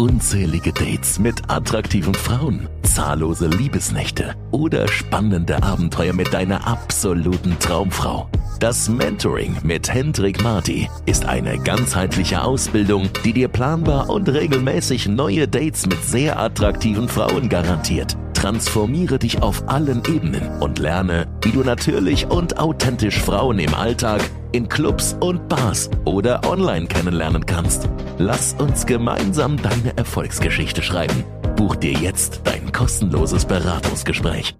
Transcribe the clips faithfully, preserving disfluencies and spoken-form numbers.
unzählige Dates mit attraktiven Frauen, zahllose Liebesnächte oder spannende Abenteuer mit deiner absoluten Traumfrau. Das Mentoring mit Hendrik Marty ist eine ganzheitliche Ausbildung, die dir planbar und regelmäßig neue Dates mit sehr attraktiven Frauen garantiert. Transformiere dich auf allen Ebenen und lerne, wie du natürlich und authentisch Frauen im Alltag, in Clubs und Bars oder online kennenlernen kannst. Lass uns gemeinsam deine Erfolgsgeschichte schreiben. Buch dir jetzt dein kostenloses Beratungsgespräch.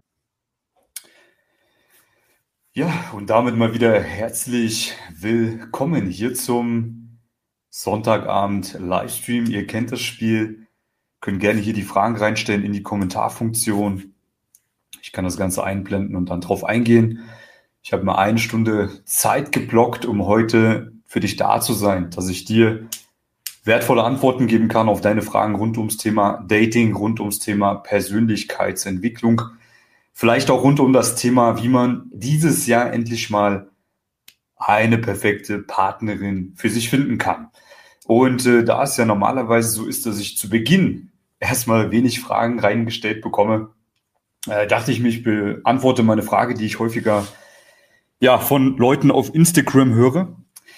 Ja, und damit mal wieder herzlich willkommen hier zum Sonntagabend Livestream. Ihr kennt das Spiel, könnt gerne hier die Fragen reinstellen in die Kommentarfunktion. Ich kann das Ganze einblenden und dann drauf eingehen. Ich habe mir eine Stunde Zeit geblockt, um heute für dich da zu sein, dass ich dir wertvolle Antworten geben kann auf deine Fragen rund ums Thema Dating, rund ums Thema Persönlichkeitsentwicklung. Vielleicht auch rund um das Thema, wie man dieses Jahr endlich mal eine perfekte Partnerin für sich finden kann. Und äh, da es ja normalerweise so ist, dass ich zu Beginn erstmal wenig Fragen reingestellt bekomme, äh, dachte ich mir, ich beantworte meine Frage, die ich häufiger ja, von Leuten auf Instagram höre.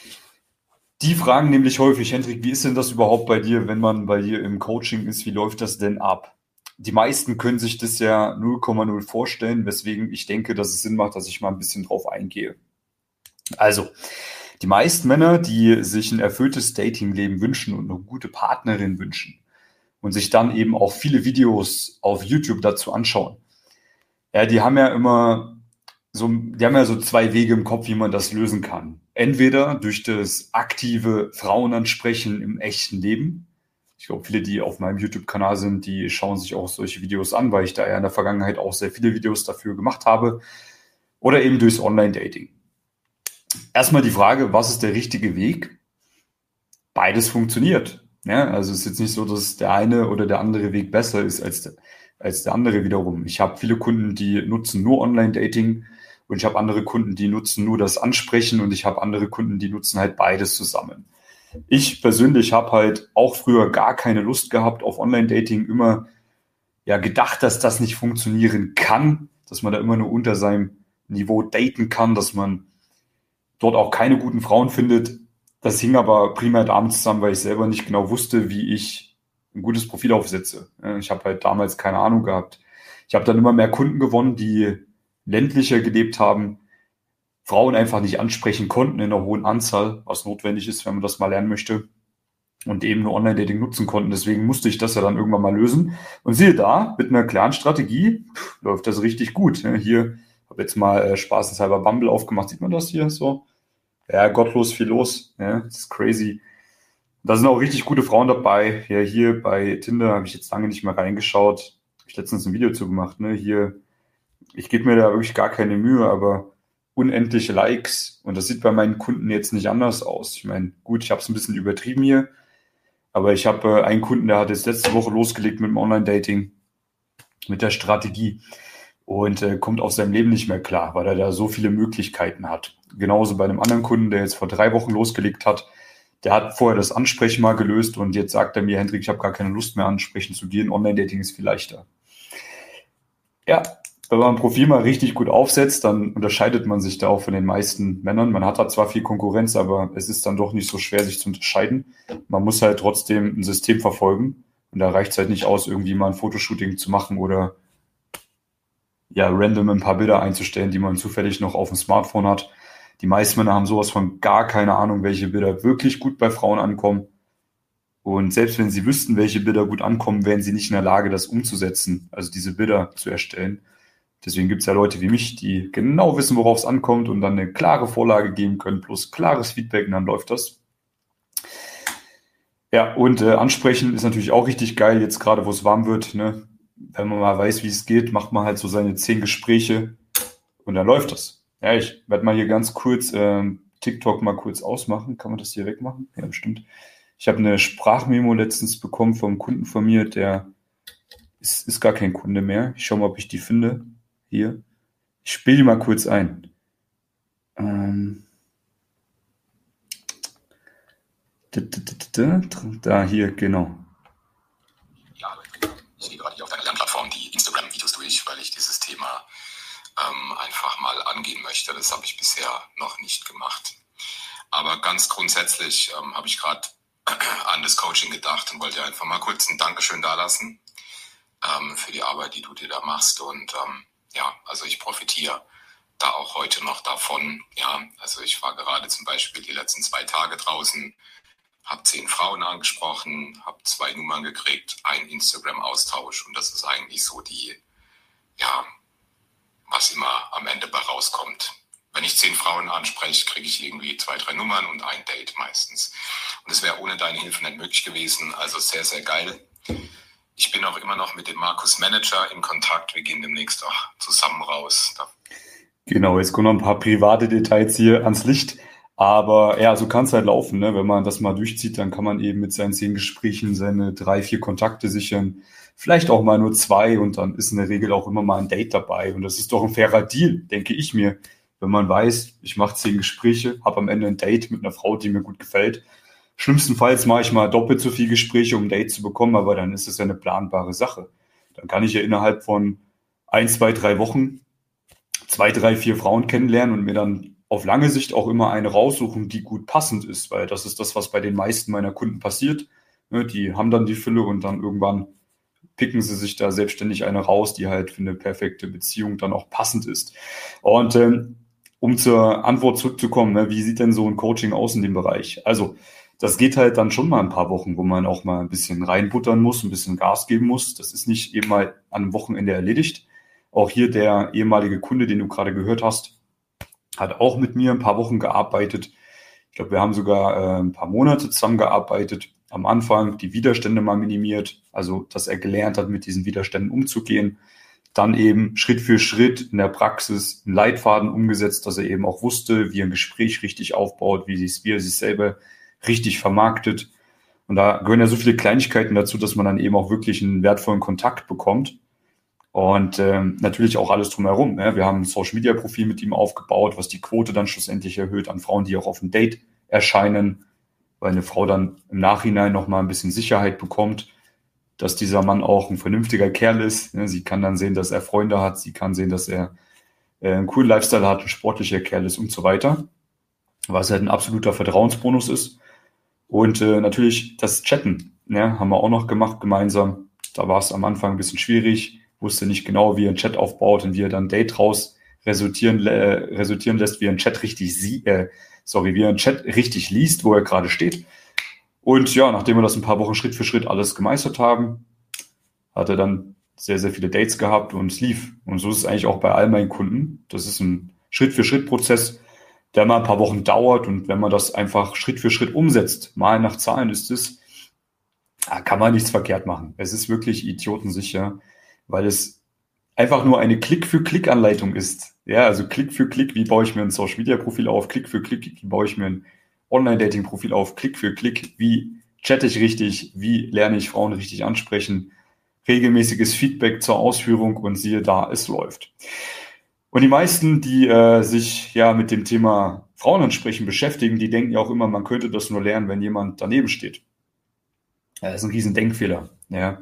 Die fragen nämlich häufig: Hendrik, wie ist denn das überhaupt bei dir, wenn man bei dir im Coaching ist? Wie läuft das denn ab? Die meisten können sich das ja null Komma null vorstellen, weswegen ich denke, dass es Sinn macht, dass ich mal ein bisschen drauf eingehe. Also, die meisten Männer, die sich ein erfülltes Datingleben wünschen und eine gute Partnerin wünschen und sich dann eben auch viele Videos auf YouTube dazu anschauen, ja, die haben ja immer so, die haben ja so zwei Wege im Kopf, wie man das lösen kann. Entweder durch das aktive Frauenansprechen im echten Leben. Ich glaube, viele, die auf meinem YouTube-Kanal sind, die schauen sich auch solche Videos an, weil ich da ja in der Vergangenheit auch sehr viele Videos dafür gemacht habe. Oder eben durchs Online-Dating. Erstmal die Frage, was ist der richtige Weg? Beides funktioniert. Ja, also es ist jetzt nicht so, dass der eine oder der andere Weg besser ist als der, als der andere wiederum. Ich habe viele Kunden, die nutzen nur Online-Dating und ich habe andere Kunden, die nutzen nur das Ansprechen und ich habe andere Kunden, die nutzen halt beides zusammen. Ich persönlich habe halt auch früher gar keine Lust gehabt auf Online-Dating, immer ja gedacht, dass das nicht funktionieren kann, dass man da immer nur unter seinem Niveau daten kann, dass man dort auch keine guten Frauen findet. Das hing aber primär damit zusammen, weil ich selber nicht genau wusste, wie ich ein gutes Profil aufsetze. Ich habe halt damals keine Ahnung gehabt. Ich habe dann immer mehr Kunden gewonnen, die ländlicher gelebt haben, Frauen einfach nicht ansprechen konnten in einer hohen Anzahl, was notwendig ist, wenn man das mal lernen möchte, und eben nur Online-Dating nutzen konnten. Deswegen musste ich das ja dann irgendwann mal lösen. Und siehe da, mit einer klaren Strategie pff, läuft das richtig gut. Hier habe jetzt mal äh, spaßeshalber Bumble aufgemacht. Sieht man das hier so? Ja, gottlos viel los. Ja, das ist crazy. Da sind auch richtig gute Frauen dabei. Ja, hier bei Tinder habe ich jetzt lange nicht mehr reingeschaut. Habe ich letztens ein Video zu gemacht. Ne? Hier, ich gebe mir da wirklich gar keine Mühe, aber unendliche Likes. Und das sieht bei meinen Kunden jetzt nicht anders aus. Ich meine, gut, ich habe es ein bisschen übertrieben hier. Aber ich habe äh, einen Kunden, der hat jetzt letzte Woche losgelegt mit dem Online-Dating, mit der Strategie und äh, kommt aus seinem Leben nicht mehr klar, weil er da so viele Möglichkeiten hat. Genauso bei einem anderen Kunden, der jetzt vor drei Wochen losgelegt hat, der hat vorher das Ansprechen mal gelöst und jetzt sagt er mir: Hendrik, ich habe gar keine Lust mehr ansprechen zu dir, Online-Dating ist viel leichter. Ja, wenn man ein Profil mal richtig gut aufsetzt, dann unterscheidet man sich da auch von den meisten Männern. Man hat da zwar viel Konkurrenz, aber es ist dann doch nicht so schwer, sich zu unterscheiden. Man muss halt trotzdem ein System verfolgen. Und da reicht es halt nicht aus, irgendwie mal ein Fotoshooting zu machen oder ja, random ein paar Bilder einzustellen, die man zufällig noch auf dem Smartphone hat. Die meisten Männer haben sowas von gar keine Ahnung, welche Bilder wirklich gut bei Frauen ankommen. Und selbst wenn sie wüssten, welche Bilder gut ankommen, wären sie nicht in der Lage, das umzusetzen, also diese Bilder zu erstellen. Deswegen gibt es ja Leute wie mich, die genau wissen, worauf es ankommt und dann eine klare Vorlage geben können, plus klares Feedback, und dann läuft das. Ja, und äh, ansprechen ist natürlich auch richtig geil, jetzt gerade, wo es warm wird. Ne? Wenn man mal weiß, wie es geht, macht man halt so seine zehn Gespräche und dann läuft das. Ja, ich werde mal hier ganz kurz äh, TikTok mal kurz ausmachen. Kann man das hier wegmachen? Ja, bestimmt. Ich habe eine Sprachmemo letztens bekommen vom Kunden von mir, der ist, ist gar kein Kunde mehr. Ich schaue mal, ob ich die finde. Hier. Ich spiele die mal kurz ein. Ähm. Da, hier, genau. möchte. Das habe ich bisher noch nicht gemacht. Aber ganz grundsätzlich ähm, habe ich gerade an das Coaching gedacht und wollte einfach mal kurz ein Dankeschön dalassen ähm, für die Arbeit, die du dir da machst. Und ähm, ja, also ich profitiere da auch heute noch davon. Ja, also ich war gerade zum Beispiel die letzten zwei Tage draußen, habe zehn Frauen angesprochen, habe zwei Nummern gekriegt, ein Instagram-Austausch und das ist eigentlich so die, ja, was immer am Ende bei rauskommt. Wenn ich zehn Frauen anspreche, kriege ich irgendwie zwei, drei Nummern und ein Date meistens. Und es wäre ohne deine Hilfe nicht möglich gewesen. Also sehr, sehr geil. Ich bin auch immer noch mit dem Markus Manager in Kontakt. Wir gehen demnächst auch zusammen raus. Genau, jetzt kommen noch ein paar private Details hier ans Licht. Aber ja, so kann es halt laufen, ne? Wenn man das mal durchzieht, dann kann man eben mit seinen zehn Gesprächen seine drei, vier Kontakte sichern. Vielleicht auch mal nur zwei und dann ist in der Regel auch immer mal ein Date dabei. Und das ist doch ein fairer Deal, denke ich mir. Wenn man weiß, ich mache zehn Gespräche, habe am Ende ein Date mit einer Frau, die mir gut gefällt. Schlimmstenfalls mache ich mal doppelt so viele Gespräche, um ein Date zu bekommen, aber dann ist es ja eine planbare Sache. Dann kann ich ja innerhalb von ein, zwei, drei Wochen zwei, drei, vier Frauen kennenlernen und mir dann auf lange Sicht auch immer eine raussuchen, die gut passend ist, weil das ist das, was bei den meisten meiner Kunden passiert. Die haben dann die Fülle und dann irgendwann picken sie sich da selbstständig eine raus, die halt für eine perfekte Beziehung dann auch passend ist. Und ähm, um zur Antwort zurückzukommen, ne, wie sieht denn so ein Coaching aus in dem Bereich? Also das geht halt dann schon mal ein paar Wochen, wo man auch mal ein bisschen reinbuttern muss, ein bisschen Gas geben muss. Das ist nicht eben mal an einem Wochenende erledigt. Auch hier der ehemalige Kunde, den du gerade gehört hast, hat auch mit mir ein paar Wochen gearbeitet. Ich glaube, wir haben sogar äh, ein paar Monate zusammengearbeitet. Am Anfang die Widerstände mal minimiert, also dass er gelernt hat, mit diesen Widerständen umzugehen. Dann eben Schritt für Schritt in der Praxis einen Leitfaden umgesetzt, dass er eben auch wusste, wie er ein Gespräch richtig aufbaut, wie, wie er sich selber richtig vermarktet. Und da gehören ja so viele Kleinigkeiten dazu, dass man dann eben auch wirklich einen wertvollen Kontakt bekommt. Und ähm, natürlich auch alles drumherum. Ne? Wir haben ein Social-Media-Profil mit ihm aufgebaut, was die Quote dann schlussendlich erhöht an Frauen, die auch auf ein Date erscheinen, weil eine Frau dann im Nachhinein noch mal ein bisschen Sicherheit bekommt, dass dieser Mann auch ein vernünftiger Kerl ist. Ne? Sie kann dann sehen, dass er Freunde hat, sie kann sehen, dass er äh, einen coolen Lifestyle hat, ein sportlicher Kerl ist und so weiter, was halt ein absoluter Vertrauensbonus ist. Und äh, natürlich das Chatten, ne? Haben wir auch noch gemacht gemeinsam. Da war es am Anfang ein bisschen schwierig, wusste nicht genau, wie er einen Chat aufbaut und wie er dann ein Date raus resultieren, äh, resultieren lässt, wie er einen Chat richtig sie, äh, sorry, wie er einen Chat richtig liest, wo er gerade steht. Und ja, nachdem wir das ein paar Wochen Schritt für Schritt alles gemeistert haben, hat er dann sehr, sehr viele Dates gehabt und es lief. Und so ist es eigentlich auch bei all meinen Kunden. Das ist ein Schritt für Schritt Prozess, der mal ein paar Wochen dauert. Und wenn man das einfach Schritt für Schritt umsetzt, mal nach Zahlen ist es, da kann man nichts verkehrt machen. Es ist wirklich idiotensicher, weil es einfach nur eine Klick-für-Klick-Anleitung ist. Ja, also Klick für Klick, wie baue ich mir ein Social-Media-Profil auf? Klick für Klick, wie baue ich mir ein Online-Dating-Profil auf? Klick für Klick, wie chatte ich richtig? Wie lerne ich Frauen richtig ansprechen? Regelmäßiges Feedback zur Ausführung und siehe da, es läuft. Und die meisten, die äh, sich ja mit dem Thema Frauenansprechen beschäftigen, die denken ja auch immer, man könnte das nur lernen, wenn jemand daneben steht. Ja, das ist ein riesen Denkfehler. Ja.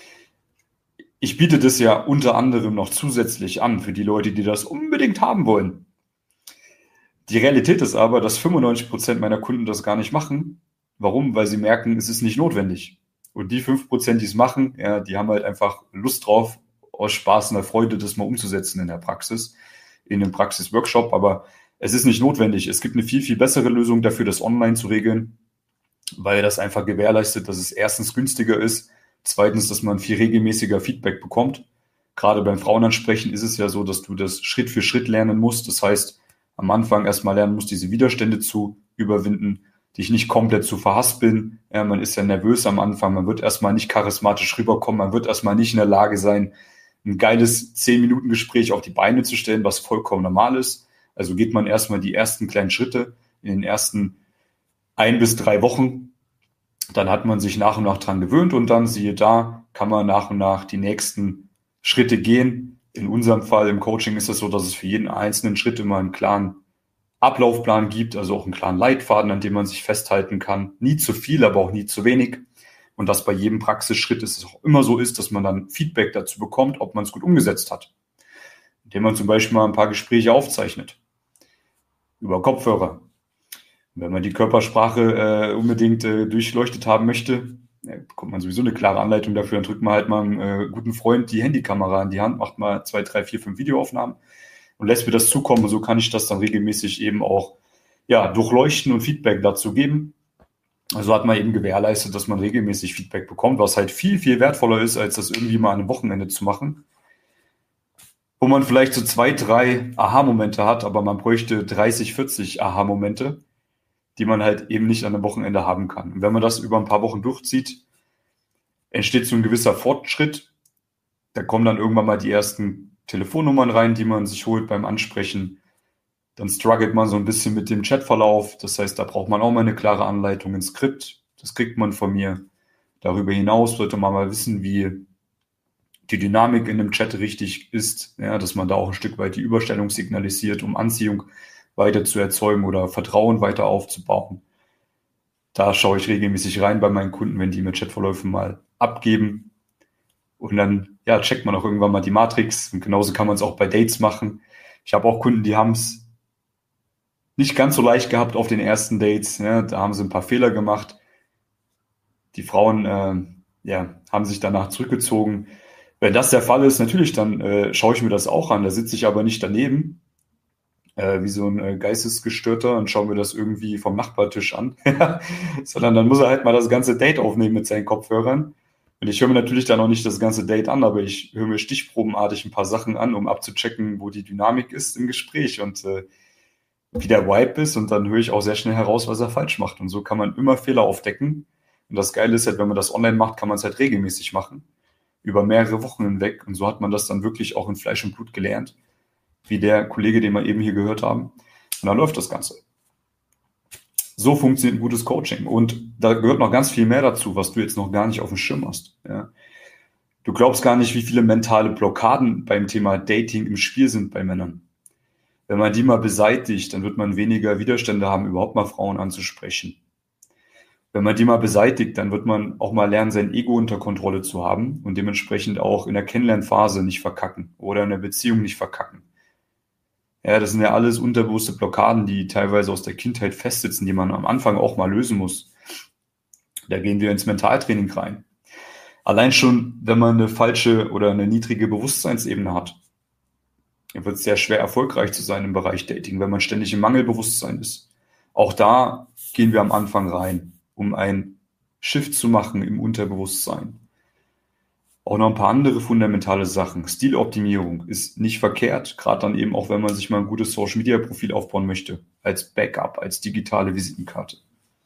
Ich biete das ja unter anderem noch zusätzlich an für die Leute, die das unbedingt haben wollen. Die Realität ist aber, dass fünfundneunzig Prozent meiner Kunden das gar nicht machen. Warum? Weil sie merken, es ist nicht notwendig. Und die fünf Prozent, die es machen, ja, die haben halt einfach Lust drauf, aus Spaß und der Freude, das mal umzusetzen in der Praxis, in einem Praxisworkshop. Aber es ist nicht notwendig. Es gibt eine viel, viel bessere Lösung dafür, das online zu regeln, weil das einfach gewährleistet, dass es erstens günstiger ist, zweitens, dass man viel regelmäßiger Feedback bekommt. Gerade beim Frauenansprechen ist es ja so, dass du das Schritt für Schritt lernen musst. Das heißt, am Anfang erstmal lernen musst, diese Widerstände zu überwinden, dich nicht komplett zu verhaspeln. Ja, man ist ja nervös am Anfang, man wird erstmal nicht charismatisch rüberkommen, man wird erstmal nicht in der Lage sein, ein geiles zehn-Minuten-Gespräch auf die Beine zu stellen, was vollkommen normal ist. Also geht man erstmal die ersten kleinen Schritte in den ersten ein bis drei Wochen. Dann hat man sich nach und nach dran gewöhnt und dann, siehe da, kann man nach und nach die nächsten Schritte gehen. In unserem Fall im Coaching ist es so, dass es für jeden einzelnen Schritt immer einen klaren Ablaufplan gibt, also auch einen klaren Leitfaden, an dem man sich festhalten kann. Nie zu viel, aber auch nie zu wenig. Und dass bei jedem Praxisschritt es auch immer so ist, dass man dann Feedback dazu bekommt, ob man es gut umgesetzt hat. Indem man zum Beispiel mal ein paar Gespräche aufzeichnet. über Kopfhörer. Und wenn man die Körpersprache äh, unbedingt äh, durchleuchtet haben möchte, ja, bekommt man sowieso eine klare Anleitung dafür. Dann drückt man halt mal einem äh, guten Freund die Handykamera in die Hand, macht mal zwei, drei, vier, fünf Videoaufnahmen und lässt mir das zukommen. Und so kann ich das dann regelmäßig eben auch ja, durchleuchten und Feedback dazu geben. Also hat man eben gewährleistet, dass man regelmäßig Feedback bekommt, was halt viel, viel wertvoller ist, als das irgendwie mal an einem Wochenende zu machen, wo man vielleicht so zwei, drei Aha-Momente hat, aber man bräuchte dreißig, vierzig Aha-Momente, die man halt eben nicht an einem Wochenende haben kann. Und wenn man das über ein paar Wochen durchzieht, entsteht so ein gewisser Fortschritt. Da kommen dann irgendwann mal die ersten Telefonnummern rein, die man sich holt beim Ansprechen. Dann struggelt man so ein bisschen mit dem Chatverlauf. Das heißt, da braucht man auch mal eine klare Anleitung, ein Skript. Das kriegt man von mir. Darüber hinaus sollte man mal wissen, wie die Dynamik in einem Chat richtig ist. Ja, dass man da auch ein Stück weit die Überstellung signalisiert, um Anziehung weiter zu erzeugen oder Vertrauen weiter aufzubauen. Da schaue ich regelmäßig rein bei meinen Kunden, wenn die mir Chatverläufe mal abgeben. Und dann ja, checkt man auch irgendwann mal die Matrix. Und genauso kann man es auch bei Dates machen. Ich habe auch Kunden, die haben es nicht ganz so leicht gehabt auf den ersten Dates. Ja, da haben sie ein paar Fehler gemacht. Die Frauen äh, ja, haben sich danach zurückgezogen. Wenn das der Fall ist, natürlich, dann äh, schaue ich mir das auch an. Da sitze ich aber nicht daneben, äh, wie so ein äh, Geistesgestörter und schaue mir das irgendwie vom Nachbartisch an. Sondern dann muss er halt mal das ganze Date aufnehmen mit seinen Kopfhörern. Und ich höre mir natürlich dann auch nicht das ganze Date an, aber ich höre mir stichprobenartig ein paar Sachen an, um abzuchecken, wo die Dynamik ist im Gespräch und äh, wie der Vibe ist. Und dann höre ich auch sehr schnell heraus, was er falsch macht. Und so kann man immer Fehler aufdecken. Und das Geile ist halt, wenn man das online macht, kann man es halt regelmäßig machen. Über mehrere Wochen hinweg. Und so hat man das dann wirklich auch in Fleisch und Blut gelernt. Wie der Kollege, den wir eben hier gehört haben. Und dann läuft das Ganze. So funktioniert ein gutes Coaching. Und da gehört noch ganz viel mehr dazu, was du jetzt noch gar nicht auf dem Schirm hast. Ja. Du glaubst gar nicht, wie viele mentale Blockaden beim Thema Dating im Spiel sind bei Männern. Wenn man die mal beseitigt, dann wird man weniger Widerstände haben, überhaupt mal Frauen anzusprechen. Wenn man die mal beseitigt, dann wird man auch mal lernen, sein Ego unter Kontrolle zu haben und dementsprechend auch in der Kennenlernphase nicht verkacken oder in der Beziehung nicht verkacken. Ja, das sind ja alles unterbewusste Blockaden, die teilweise aus der Kindheit festsitzen, die man am Anfang auch mal lösen muss. Da gehen wir ins Mentaltraining rein. Allein schon, wenn man eine falsche oder eine niedrige Bewusstseinsebene hat, wird es sehr schwer erfolgreich zu sein im Bereich Dating, wenn man ständig im Mangelbewusstsein ist. Auch da gehen wir am Anfang rein, um einen Shift zu machen im Unterbewusstsein. Auch noch ein paar andere fundamentale Sachen. Stiloptimierung ist nicht verkehrt, gerade dann eben auch, wenn man sich mal ein gutes Social-Media-Profil aufbauen möchte, als Backup, als digitale Visitenkarte.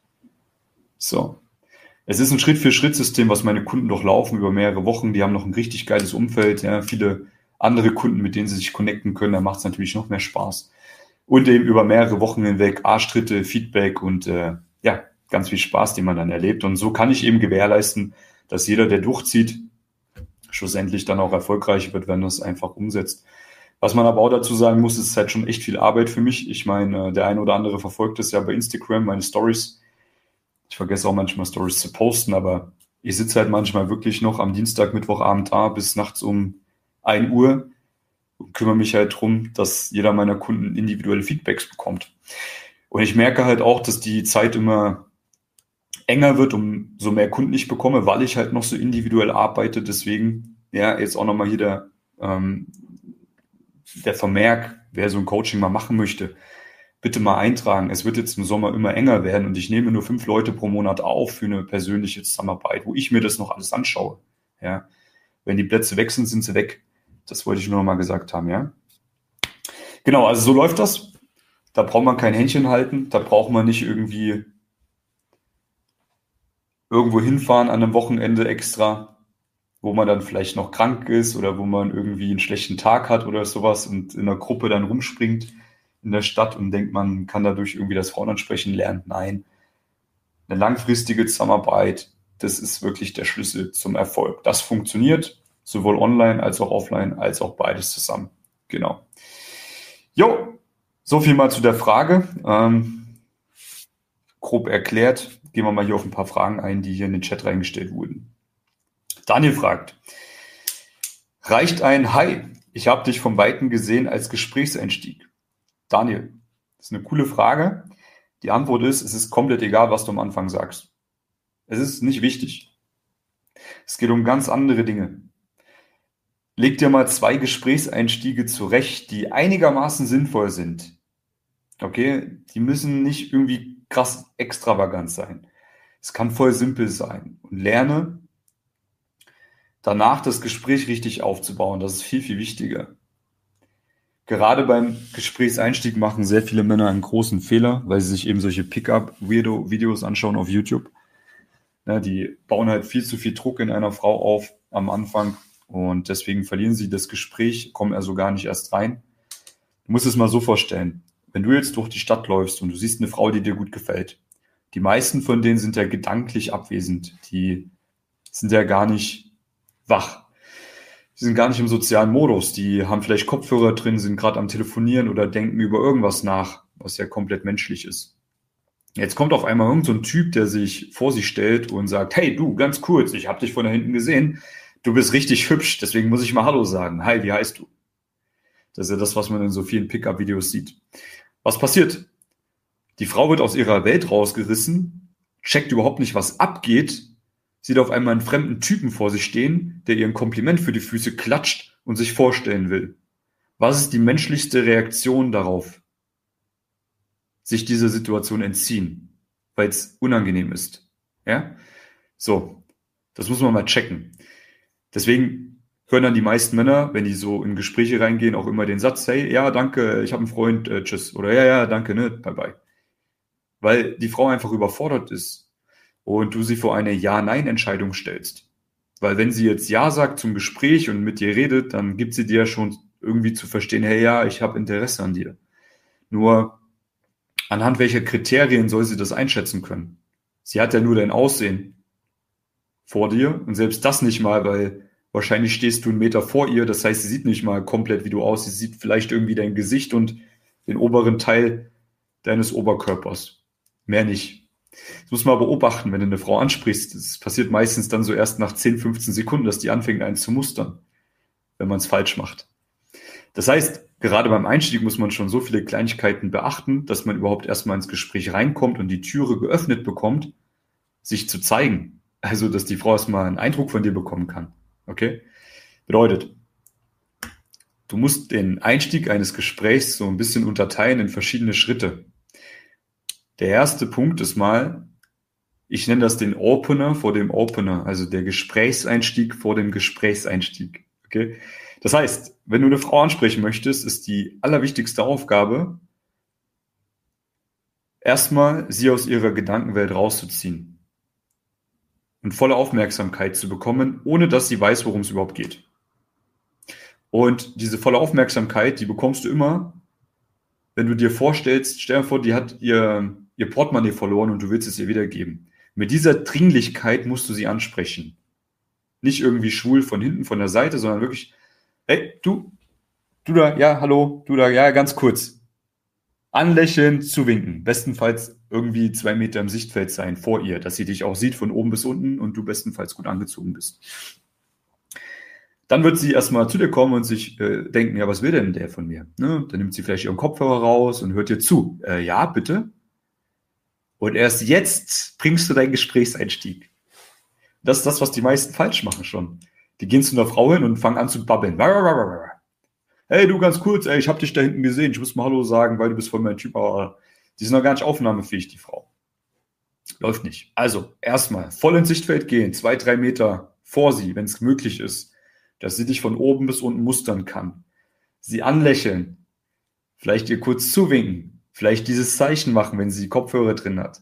So. Es ist ein Schritt-für-Schritt-System, was meine Kunden durchlaufen über mehrere Wochen. Die haben noch ein richtig geiles Umfeld, ja, viele andere Kunden, mit denen sie sich connecten können, da macht es natürlich noch mehr Spaß. Und eben über mehrere Wochen hinweg Arschtritte, Feedback und äh, ja, ganz viel Spaß, den man dann erlebt. Und so kann ich eben gewährleisten, dass jeder, der durchzieht, schlussendlich dann auch erfolgreich wird, wenn er es einfach umsetzt. Was man aber auch dazu sagen muss, ist halt schon echt viel Arbeit für mich. Ich meine, der eine oder andere verfolgt es ja bei Instagram, meine Stories. Ich vergesse auch manchmal Stories zu posten, aber ich sitze halt manchmal wirklich noch am Dienstag, Mittwochabend da bis nachts um ein Uhr und kümmere mich halt darum, dass jeder meiner Kunden individuelle Feedbacks bekommt. Und ich merke halt auch, dass die Zeit immer enger wird, umso mehr Kunden ich bekomme, weil ich halt noch so individuell arbeite. Deswegen, ja, jetzt auch nochmal hier der, ähm, der Vermerk, wer so ein Coaching mal machen möchte, bitte mal eintragen. Es wird jetzt im Sommer immer enger werden und ich nehme nur fünf Leute pro Monat auf für eine persönliche Zusammenarbeit, wo ich mir das noch alles anschaue. Ja, wenn die Plätze weg sind, sind sie weg. Das wollte ich nur noch mal gesagt haben, ja. Genau, also so läuft das. Da braucht man kein Händchen halten. Da braucht man nicht irgendwie irgendwo hinfahren an einem Wochenende extra, wo man dann vielleicht noch krank ist oder wo man irgendwie einen schlechten Tag hat oder sowas und in der Gruppe dann rumspringt in der Stadt und denkt, man kann dadurch irgendwie das Frauen ansprechen lernen. Nein, eine langfristige Zusammenarbeit, das ist wirklich der Schlüssel zum Erfolg. Das funktioniert sowohl online als auch offline, als auch beides zusammen. Genau. Jo, so viel mal zu der Frage. Ähm, grob erklärt. Gehen wir mal hier auf ein paar Fragen ein, die hier in den Chat reingestellt wurden. Daniel fragt, reicht ein Hi, ich habe dich vom Weiten gesehen als Gesprächseinstieg? Daniel, Das ist eine coole Frage. Die Antwort ist, es ist komplett egal, was du am Anfang sagst. Es ist nicht wichtig. Es geht um ganz andere Dinge. Leg dir mal zwei Gesprächseinstiege zurecht, die einigermaßen sinnvoll sind. Okay? Die müssen nicht irgendwie krass extravagant sein. Es kann voll simpel sein. Und lerne danach das Gespräch richtig aufzubauen. Das ist viel, viel wichtiger. Gerade beim Gesprächseinstieg machen sehr viele Männer einen großen Fehler, weil sie sich eben solche Pick-up-Weirdo-Videos anschauen auf YouTube. Ja, die bauen halt viel zu viel Druck in einer Frau auf am Anfang und deswegen verlieren sie das Gespräch, kommen also gar nicht erst rein. Du musst es mal so vorstellen, wenn du jetzt durch die Stadt läufst und du siehst eine Frau, die dir gut gefällt, die meisten von denen sind ja gedanklich abwesend, die sind ja gar nicht wach. Die sind gar nicht im sozialen Modus, die haben vielleicht Kopfhörer drin, sind gerade am Telefonieren oder denken über irgendwas nach, was ja komplett menschlich ist. Jetzt kommt auf einmal irgend so ein Typ, der sich vor sie stellt und sagt, hey du, ganz kurz, ich habe dich von da hinten gesehen, du bist richtig hübsch, deswegen muss ich mal Hallo sagen. Hi, wie heißt du? Das ist ja das, was man in so vielen Pickup-Videos sieht. Was passiert? Die Frau wird aus ihrer Welt rausgerissen, checkt überhaupt nicht, was abgeht, sieht auf einmal einen fremden Typen vor sich stehen, der ihr ein Kompliment für die Füße klatscht und sich vorstellen will. Was ist die menschlichste Reaktion darauf? Sich dieser Situation entziehen, weil es unangenehm ist. Ja? So, das muss man mal checken. Deswegen hören dann die meisten Männer, wenn die so in Gespräche reingehen, auch immer den Satz, hey, ja, danke, ich habe einen Freund, äh, tschüss. Oder ja, ja, danke, ne, bye bye. Weil die Frau einfach überfordert ist. Und du sie vor eine Ja-Nein-Entscheidung stellst. Weil wenn sie jetzt Ja sagt zum Gespräch und mit dir redet, dann gibt sie dir schon irgendwie zu verstehen, hey ja, ich habe Interesse an dir. Nur anhand welcher Kriterien soll sie das einschätzen können? Sie hat ja nur dein Aussehen vor dir und selbst das nicht mal, weil wahrscheinlich stehst du einen Meter vor ihr, das heißt, sie sieht nicht mal komplett, wie du aussiehst, sie sieht vielleicht irgendwie dein Gesicht und den oberen Teil deines Oberkörpers. Mehr nicht. Das muss man beobachten, wenn du eine Frau ansprichst. Das passiert meistens dann so erst nach zehn, fünfzehn Sekunden, dass die anfängt, einen zu mustern, wenn man es falsch macht. Das heißt, gerade beim Einstieg muss man schon so viele Kleinigkeiten beachten, dass man überhaupt erstmal ins Gespräch reinkommt und die Türe geöffnet bekommt, sich zu zeigen. Also, dass die Frau erstmal einen Eindruck von dir bekommen kann. Okay? Bedeutet, du musst den Einstieg eines Gesprächs so ein bisschen unterteilen in verschiedene Schritte. Der erste Punkt ist mal, ich nenne das den Opener vor dem Opener, also der Gesprächseinstieg vor dem Gesprächseinstieg. Okay? Das heißt, wenn du eine Frau ansprechen möchtest, ist die allerwichtigste Aufgabe, erstmal sie aus ihrer Gedankenwelt rauszuziehen und volle Aufmerksamkeit zu bekommen, ohne dass sie weiß, worum es überhaupt geht. Und diese volle Aufmerksamkeit, die bekommst du immer, wenn du dir vorstellst, stell dir vor, die hat ihr, ihr Portemonnaie verloren und du willst es ihr wiedergeben. Mit dieser Dringlichkeit musst du sie ansprechen. Nicht irgendwie schwul von hinten, von der Seite, sondern wirklich, hey, du, du da, ja, hallo, du da, ja, ganz kurz. Anlächeln, zuwinken. Bestenfalls irgendwie zwei Meter im Sichtfeld sein vor ihr, dass sie dich auch sieht von oben bis unten und du bestenfalls gut angezogen bist. Dann wird sie erstmal zu dir kommen und sich äh, denken, ja, was will denn der von mir? Ne? Dann nimmt sie vielleicht ihren Kopfhörer raus und hört dir zu. Äh, ja, bitte. Und erst jetzt bringst du deinen Gesprächseinstieg. Das ist das, was die meisten falsch machen schon. Die gehen zu einer Frau hin und fangen an zu babbeln. Hey, du, ganz kurz, ey, ich hab dich da hinten gesehen. Ich muss mal Hallo sagen, weil du bist voll mein Typ. Aber die sind noch gar nicht aufnahmefähig, die Frau. Läuft nicht. Also, erstmal voll ins Sichtfeld gehen. Zwei, drei Meter vor sie, wenn es möglich ist. Dass sie dich von oben bis unten mustern kann. Sie anlächeln. Vielleicht ihr kurz zuwinken. Vielleicht dieses Zeichen machen, wenn sie Kopfhörer drin hat.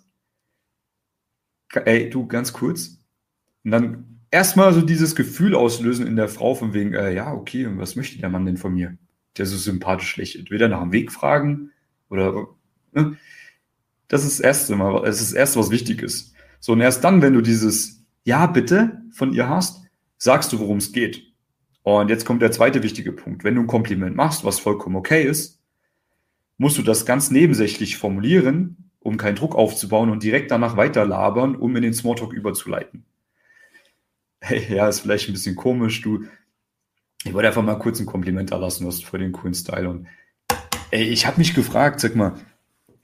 Ey, du, ganz kurz. Und dann erstmal so dieses Gefühl auslösen in der Frau von wegen, äh, ja, okay, und was möchte der Mann denn von mir? Der so sympathisch lächelt. Will er nach dem Weg fragen? Oder, ne? Das ist das Erste mal, das ist das Erste, was wichtig ist. So, und erst dann, wenn du dieses Ja, bitte von ihr hast, sagst du, worum es geht. Und jetzt kommt der zweite wichtige Punkt. Wenn du ein Kompliment machst, was vollkommen okay ist, musst du das ganz nebensächlich formulieren, um keinen Druck aufzubauen und direkt danach weiterlabern, um in den Smalltalk überzuleiten. Hey, ja, ist vielleicht ein bisschen komisch, du, ich wollte einfach mal kurz ein Kompliment erlassen, du hast voll den coolen Style und ey, ich habe mich gefragt, sag mal,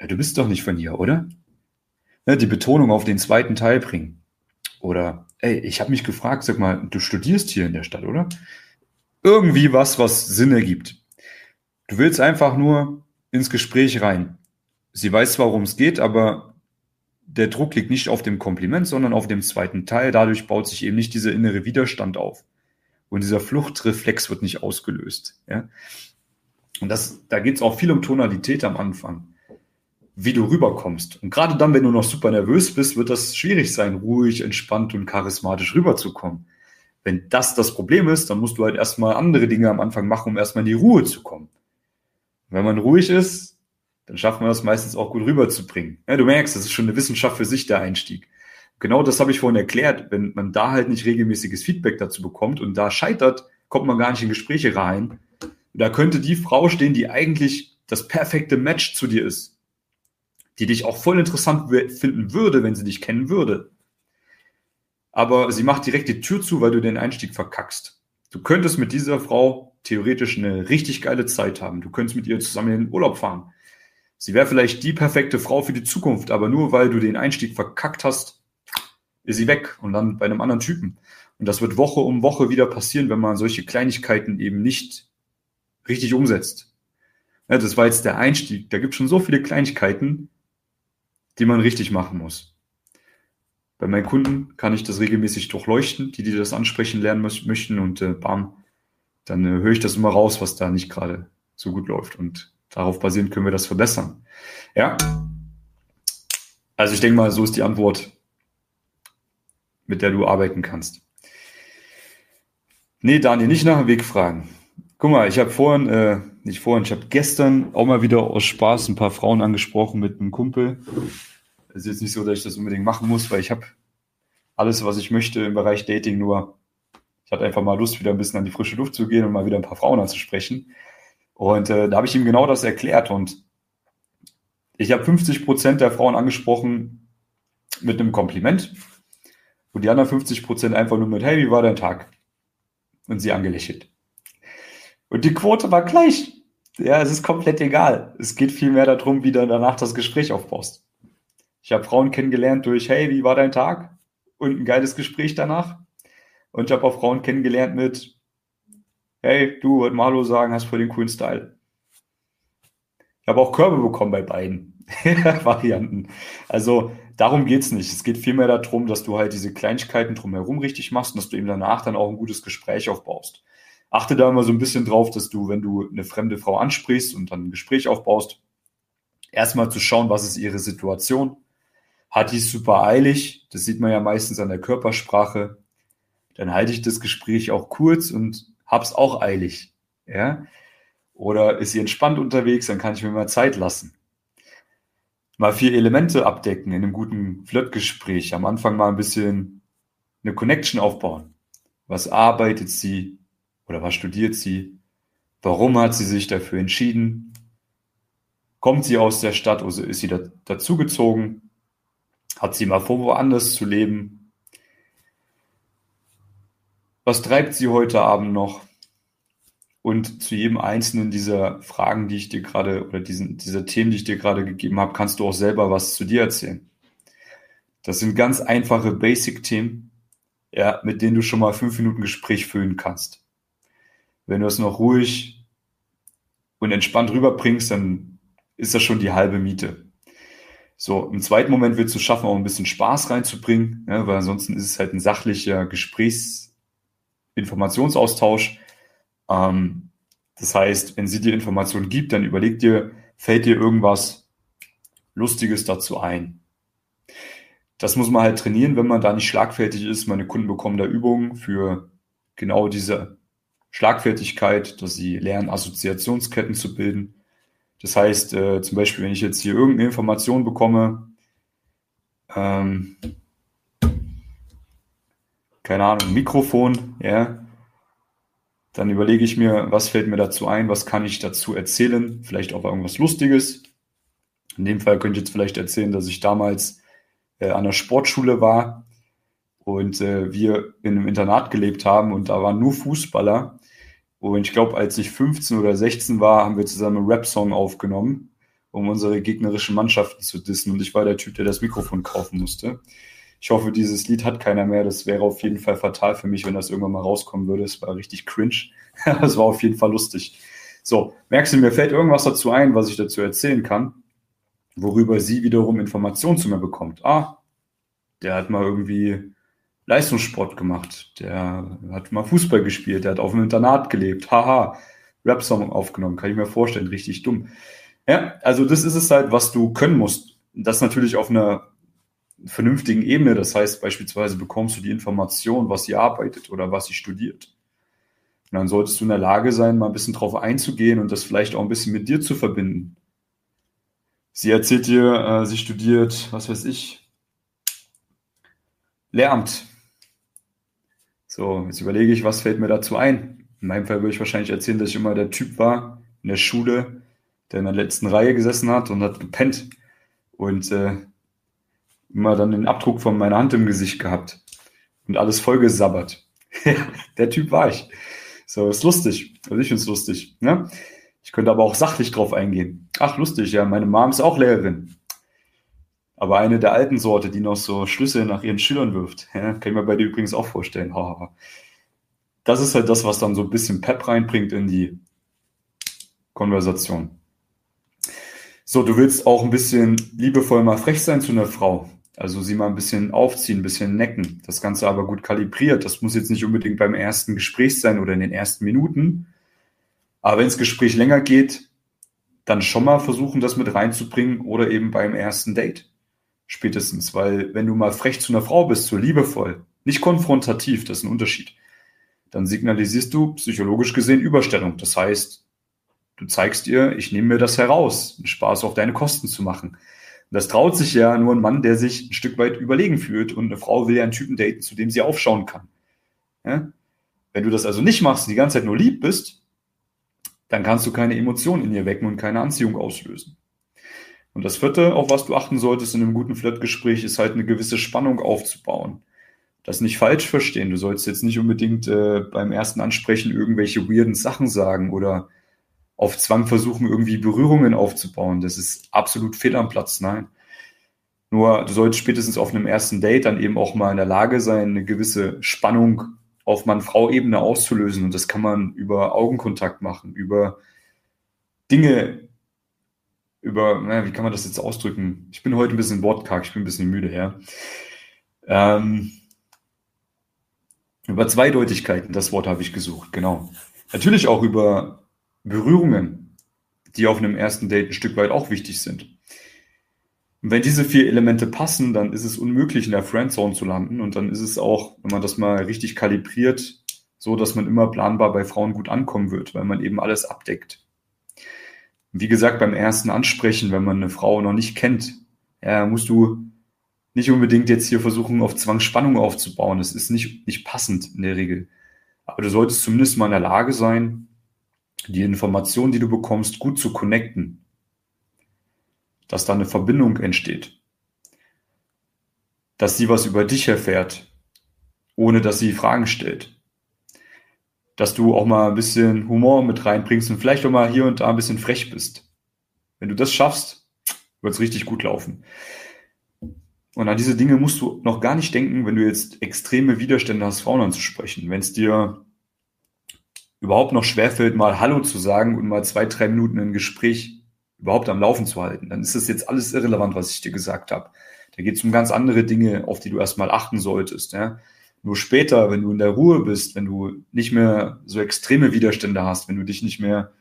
ja, du bist doch nicht von hier, oder? Ja, die Betonung auf den zweiten Teil bringen. Oder, ey, ich habe mich gefragt, sag mal, du studierst hier in der Stadt, oder? Irgendwie was, was Sinn ergibt. Du willst einfach nur ins Gespräch rein. Sie weiß zwar, worum es geht, aber der Druck liegt nicht auf dem Kompliment, sondern auf dem zweiten Teil. Dadurch baut sich eben nicht dieser innere Widerstand auf. Und dieser Fluchtreflex wird nicht ausgelöst. Ja? Und das, da geht es auch viel um Tonalität am Anfang, wie du rüberkommst. Und gerade dann, wenn du noch super nervös bist, wird das schwierig sein, ruhig, entspannt und charismatisch rüberzukommen. Wenn das das Problem ist, dann musst du halt erstmal andere Dinge am Anfang machen, um erstmal in die Ruhe zu kommen. Und wenn man ruhig ist, dann schafft man das meistens auch gut rüberzubringen. Ja, du merkst, das ist schon eine Wissenschaft für sich, der Einstieg. Genau das habe ich vorhin erklärt. Wenn man da halt nicht regelmäßiges Feedback dazu bekommt und da scheitert, kommt man gar nicht in Gespräche rein. Da könnte die Frau stehen, die eigentlich das perfekte Match zu dir ist, die dich auch voll interessant finden würde, wenn sie dich kennen würde. Aber sie macht direkt die Tür zu, weil du den Einstieg verkackst. Du könntest mit dieser Frau theoretisch eine richtig geile Zeit haben. Du könntest mit ihr zusammen in den Urlaub fahren. Sie wäre vielleicht die perfekte Frau für die Zukunft, aber nur weil du den Einstieg verkackt hast, ist sie weg und dann bei einem anderen Typen. Und das wird Woche um Woche wieder passieren, wenn man solche Kleinigkeiten eben nicht richtig umsetzt. Ja, das war jetzt der Einstieg. Da gibt es schon so viele Kleinigkeiten, die man richtig machen muss. Bei meinen Kunden kann ich das regelmäßig durchleuchten, die, die das ansprechen lernen möchten und äh, bam, dann äh, höre ich das immer raus, was da nicht gerade so gut läuft und darauf basierend können wir das verbessern. Ja, also ich denke mal, so ist die Antwort, mit der du arbeiten kannst. Nee, Daniel, nicht nach dem Weg fragen. Guck mal, ich habe vorhin, äh, nicht vorhin, ich habe gestern auch mal wieder aus Spaß ein paar Frauen angesprochen mit einem Kumpel. Es ist jetzt nicht so, dass ich das unbedingt machen muss, weil ich habe alles, was ich möchte im Bereich Dating, nur ich hatte einfach mal Lust, wieder ein bisschen an die frische Luft zu gehen und mal wieder ein paar Frauen anzusprechen. Und äh, da habe ich ihm genau das erklärt. Und ich habe fünfzig Prozent der Frauen angesprochen mit einem Kompliment und die anderen fünfzig Prozent einfach nur mit, hey, wie war dein Tag? Und sie angelächelt. Und die Quote war gleich. Ja, es ist komplett egal. Es geht vielmehr darum, wie du danach das Gespräch aufbaust. Ich habe Frauen kennengelernt durch, hey, wie war dein Tag? Und ein geiles Gespräch danach. Und ich habe auch Frauen kennengelernt mit, hey, du, wollt mal Hallo sagen, hast voll den coolen Style. Ich habe auch Körbe bekommen bei beiden Varianten. Also darum geht's nicht. Es geht vielmehr darum, dass du halt diese Kleinigkeiten drumherum richtig machst und dass du eben danach dann auch ein gutes Gespräch aufbaust. Achte da immer so ein bisschen drauf, dass du, wenn du eine fremde Frau ansprichst und dann ein Gespräch aufbaust, erstmal zu schauen, was ist ihre Situation. Hat die es super eilig? Das sieht man ja meistens an der Körpersprache. Dann halte ich das Gespräch auch kurz und hab's auch eilig. Ja? Oder ist sie entspannt unterwegs, dann kann ich mir mal Zeit lassen. Mal vier Elemente abdecken in einem guten Flirtgespräch. Am Anfang mal ein bisschen eine Connection aufbauen. Was arbeitet sie oder was studiert sie? Warum hat sie sich dafür entschieden? Kommt sie aus der Stadt oder ist sie da, dazugezogen? Hat sie mal vor, woanders zu leben? Was treibt sie heute Abend noch? Und zu jedem einzelnen dieser Fragen, die ich dir gerade, oder diesen, dieser Themen, die ich dir gerade gegeben habe, kannst du auch selber was zu dir erzählen. Das sind ganz einfache Basic-Themen, ja, mit denen du schon mal fünf Minuten Gespräch führen kannst. Wenn du es noch ruhig und entspannt rüberbringst, dann ist das schon die halbe Miete. So, im zweiten Moment willst du schaffen, auch ein bisschen Spaß reinzubringen, ja, weil ansonsten ist es halt ein sachlicher Gesprächs-Informationsaustausch. Ähm, das heißt, wenn sie dir Informationen gibt, dann überleg dir, fällt dir irgendwas Lustiges dazu ein. Das muss man halt trainieren, wenn man da nicht schlagfertig ist. Meine Kunden bekommen da Übungen für genau diese Schlagfertigkeit, dass sie lernen, Assoziationsketten zu bilden. Das heißt, äh, zum Beispiel, wenn ich jetzt hier irgendeine Information bekomme, ähm, keine Ahnung, Mikrofon, ja, dann überlege ich mir, was fällt mir dazu ein, was kann ich dazu erzählen, vielleicht auch irgendwas Lustiges. In dem Fall könnte ich jetzt vielleicht erzählen, dass ich damals äh, an der Sportschule war und äh, wir in einem Internat gelebt haben und da waren nur Fußballer. Und ich glaube, als ich fünfzehn oder sechzehn war, haben wir zusammen einen Rap-Song aufgenommen. um unsere gegnerischen Mannschaften zu dissen. Und ich war der Typ, der das Mikrofon kaufen musste. Ich hoffe, dieses Lied hat keiner mehr. Das wäre auf jeden Fall fatal für mich, wenn das irgendwann mal rauskommen würde. Es war richtig cringe. Es war auf jeden Fall lustig. So, merkst du, mir fällt irgendwas dazu ein, was ich dazu erzählen kann, worüber sie wiederum Informationen zu mir bekommt. Ah, der hat mal irgendwie Leistungssport gemacht. Der hat mal Fußball gespielt. Der hat auf einem Internat gelebt. Haha, Rap-Song aufgenommen. Kann ich mir vorstellen. Richtig dumm. Ja, also das ist es halt, was du können musst. Das natürlich auf einer vernünftigen Ebene. Das heißt, beispielsweise bekommst du die Information, was sie arbeitet oder was sie studiert. Und dann solltest du in der Lage sein, mal ein bisschen drauf einzugehen und das vielleicht auch ein bisschen mit dir zu verbinden. Sie erzählt dir, äh, sie studiert, was weiß ich, Lehramt. So, jetzt überlege ich, was fällt mir dazu ein? In meinem Fall würde ich wahrscheinlich erzählen, dass ich immer der Typ war in der Schule, der in der letzten Reihe gesessen hat und hat gepennt und äh, immer dann den Abdruck von meiner Hand im Gesicht gehabt und alles vollgesabbert. Der Typ war ich. So, ist lustig. Also ich finde es lustig. Ne? Ich könnte aber auch sachlich drauf eingehen. Ach, lustig, ja, meine Mom ist auch Lehrerin. Aber eine der alten Sorte, die noch so Schlüssel nach ihren Schülern wirft. Ja, kann ich mir bei dir übrigens auch vorstellen. Das ist halt das, was dann so ein bisschen Pep reinbringt in die Konversation. So, du willst auch ein bisschen liebevoll mal frech sein zu einer Frau. Also sie mal ein bisschen aufziehen, ein bisschen necken. Das Ganze aber gut kalibriert. Das muss jetzt nicht unbedingt beim ersten Gespräch sein oder in den ersten Minuten. Aber wenn das Gespräch länger geht, dann schon mal versuchen, das mit reinzubringen oder eben beim ersten Date. Spätestens, weil wenn du mal frech zu einer Frau bist, so liebevoll, nicht konfrontativ, das ist ein Unterschied, dann signalisierst du psychologisch gesehen Überstellung. Das heißt, du zeigst ihr, ich nehme mir das heraus, einen Spaß auf deine Kosten zu machen. Und das traut sich ja nur ein Mann, der sich ein Stück weit überlegen fühlt. Und eine Frau will ja einen Typen daten, zu dem sie aufschauen kann. Ja? Wenn du das also nicht machst und die ganze Zeit nur lieb bist, dann kannst du keine Emotionen in ihr wecken und keine Anziehung auslösen. Und das vierte, auf was du achten solltest in einem guten Flirtgespräch, ist halt eine gewisse Spannung aufzubauen. Das nicht falsch verstehen. Du sollst jetzt nicht unbedingt äh, beim ersten Ansprechen irgendwelche weirden Sachen sagen oder auf Zwang versuchen, irgendwie Berührungen aufzubauen. Das ist absolut fehl am Platz, nein. Nur du solltest spätestens auf einem ersten Date dann eben auch mal in der Lage sein, eine gewisse Spannung auf Mann-Frau-Ebene auszulösen. Und das kann man über Augenkontakt machen, über Dinge, über, naja, wie kann man das jetzt ausdrücken? Ich bin heute ein bisschen wortkarg, ich bin ein bisschen müde, ja. Ähm, über Zweideutigkeiten, das Wort habe ich gesucht, genau. Natürlich auch über Berührungen, die auf einem ersten Date ein Stück weit auch wichtig sind. Und wenn diese vier Elemente passen, dann ist es unmöglich, in der Friendzone zu landen. Und dann ist es auch, wenn man das mal richtig kalibriert, so, dass man immer planbar bei Frauen gut ankommen wird, weil man eben alles abdeckt. Wie gesagt, beim ersten Ansprechen, wenn man eine Frau noch nicht kennt, ja, musst du nicht unbedingt jetzt hier versuchen, auf Zwang Spannung aufzubauen. Das ist nicht, nicht passend in der Regel. Aber du solltest zumindest mal in der Lage sein, die Informationen, die du bekommst, gut zu connecten. Dass da eine Verbindung entsteht. Dass sie was über dich erfährt, ohne dass sie Fragen stellt. Dass du auch mal ein bisschen Humor mit reinbringst und vielleicht auch mal hier und da ein bisschen frech bist. Wenn du das schaffst, wird es richtig gut laufen. Und an diese Dinge musst du noch gar nicht denken, wenn du jetzt extreme Widerstände hast, Frauen anzusprechen. Wenn es dir überhaupt noch schwerfällt, mal Hallo zu sagen und mal zwei, drei Minuten ein Gespräch überhaupt am Laufen zu halten, dann ist das jetzt alles irrelevant, was ich dir gesagt habe. Da geht es um ganz andere Dinge, auf die du erstmal achten solltest. Ja? Nur später, wenn du in der Ruhe bist, wenn du nicht mehr so extreme Widerstände hast, wenn du dich nicht mehr,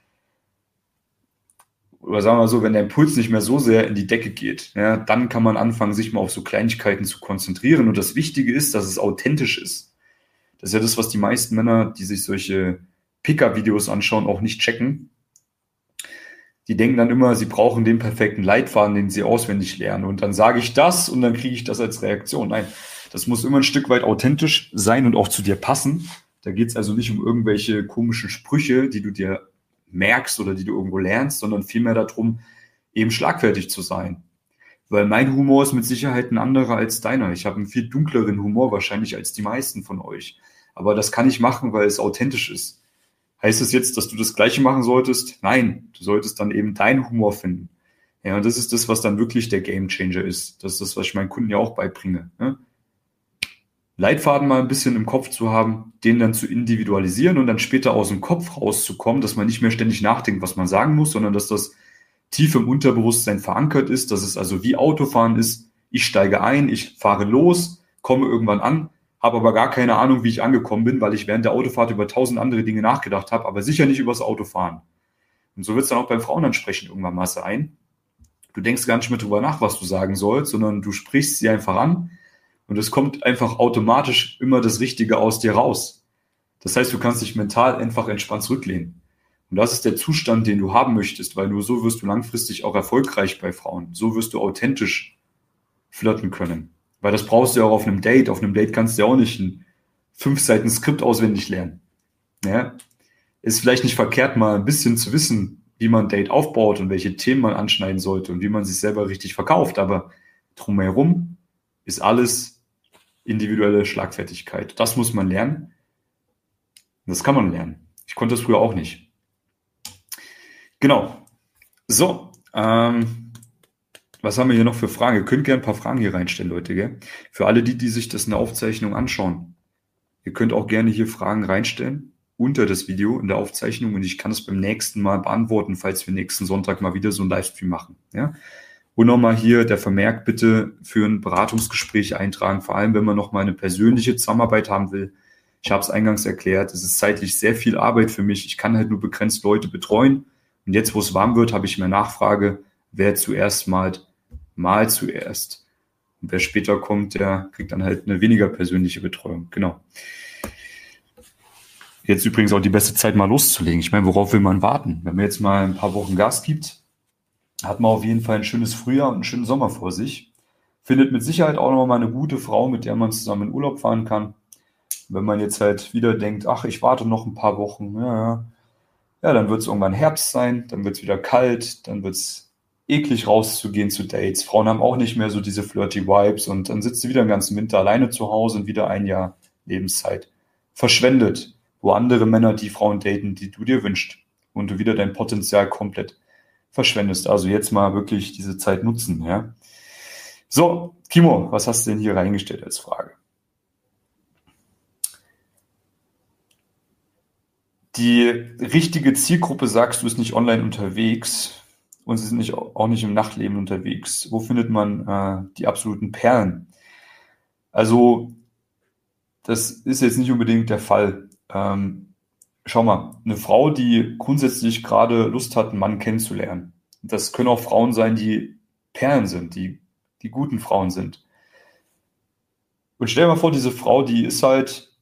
oder sagen wir mal so, wenn der Impuls nicht mehr so sehr in die Decke geht, ja, dann kann man anfangen, sich mal auf so Kleinigkeiten zu konzentrieren. Und das Wichtige ist, dass es authentisch ist. Das ist ja das, was die meisten Männer, die sich solche Pick-up-Videos anschauen, auch nicht checken. Die denken dann immer, sie brauchen den perfekten Leitfaden, den sie auswendig lernen. Und dann sage ich das und dann kriege ich das als Reaktion. Nein, das muss immer ein Stück weit authentisch sein und auch zu dir passen. Da geht es also nicht um irgendwelche komischen Sprüche, die du dir merkst oder die du irgendwo lernst, sondern vielmehr darum, eben schlagfertig zu sein. Weil mein Humor ist mit Sicherheit ein anderer als deiner. Ich habe einen viel dunkleren Humor wahrscheinlich als die meisten von euch. Aber das kann ich machen, weil es authentisch ist. Heißt es jetzt, dass du das Gleiche machen solltest? Nein, du solltest dann eben deinen Humor finden. Ja, und das ist das, was dann wirklich der Gamechanger ist. Das ist das, was ich meinen Kunden ja auch beibringe. Ne? Leitfaden mal ein bisschen im Kopf zu haben, den dann zu individualisieren und dann später aus dem Kopf rauszukommen, dass man nicht mehr ständig nachdenkt, was man sagen muss, sondern dass das tief im Unterbewusstsein verankert ist, dass es also wie Autofahren ist. Ich steige ein, ich fahre los, komme irgendwann an, habe aber gar keine Ahnung, wie ich angekommen bin, weil ich während der Autofahrt über tausend andere Dinge nachgedacht habe, aber sicher nicht über das Autofahren. Und so wird es dann auch beim Frauenansprechen irgendwann mal sein. Du denkst gar nicht mehr drüber nach, was du sagen sollst, sondern du sprichst sie einfach an und es kommt einfach automatisch immer das Richtige aus dir raus. Das heißt, du kannst dich mental einfach entspannt zurücklehnen. Und das ist der Zustand, den du haben möchtest, weil nur so wirst du langfristig auch erfolgreich bei Frauen. So wirst du authentisch flirten können. Weil das brauchst du ja auch auf einem Date. Auf einem Date kannst du ja auch nicht ein fünf Seiten Skript auswendig lernen. Ja? Ist vielleicht nicht verkehrt, mal ein bisschen zu wissen, wie man ein Date aufbaut und welche Themen man anschneiden sollte und wie man sich selber richtig verkauft. Aber drumherum ist alles individuelle Schlagfertigkeit. Das muss man lernen. Das kann man lernen. Ich konnte das früher auch nicht. Genau. So, ähm, was haben wir hier noch für Fragen? Ihr könnt gerne ein paar Fragen hier reinstellen, Leute, gell? Für alle die, die sich das in der Aufzeichnung anschauen. Ihr könnt auch gerne hier Fragen reinstellen unter das Video in der Aufzeichnung und ich kann es beim nächsten Mal beantworten, falls wir nächsten Sonntag mal wieder so einen Livestream machen. Ja? Und nochmal hier der Vermerk, bitte für ein Beratungsgespräch eintragen, vor allem wenn man nochmal eine persönliche Zusammenarbeit haben will. Ich habe es eingangs erklärt, es ist zeitlich sehr viel Arbeit für mich. Ich kann halt nur begrenzt Leute betreuen. Und jetzt, wo es warm wird, habe ich mehr Nachfrage, wer zuerst malt, mal zuerst. Und wer später kommt, der kriegt dann halt eine weniger persönliche Betreuung. Genau. Jetzt übrigens auch die beste Zeit, mal loszulegen. Ich meine, worauf will man warten? Wenn man jetzt mal ein paar Wochen Gas gibt, hat man auf jeden Fall ein schönes Frühjahr und einen schönen Sommer vor sich. Findet mit Sicherheit auch noch mal eine gute Frau, mit der man zusammen in Urlaub fahren kann. Wenn man jetzt halt wieder denkt, ach, ich warte noch ein paar Wochen, ja, ja. Ja, dann wird es irgendwann Herbst sein, dann wird es wieder kalt, dann wird es eklig rauszugehen zu Dates. Frauen haben auch nicht mehr so diese flirty Vibes und dann sitzt du wieder den ganzen Winter alleine zu Hause und wieder ein Jahr Lebenszeit verschwendet, wo andere Männer die Frauen daten, die du dir wünschst und du wieder dein Potenzial komplett verschwendest. Also jetzt mal wirklich diese Zeit nutzen. Ja. So, Kimo, was hast du denn hier reingestellt als Frage? Die richtige Zielgruppe, sagst du, ist nicht online unterwegs und sie sind nicht, auch nicht im Nachtleben unterwegs. Wo findet man äh, die absoluten Perlen? Also das ist jetzt nicht unbedingt der Fall. Ähm, schau mal, eine Frau, die grundsätzlich gerade Lust hat, einen Mann kennenzulernen. Das können auch Frauen sein, die Perlen sind, die, die guten Frauen sind. Und stell dir mal vor, diese Frau, die ist halt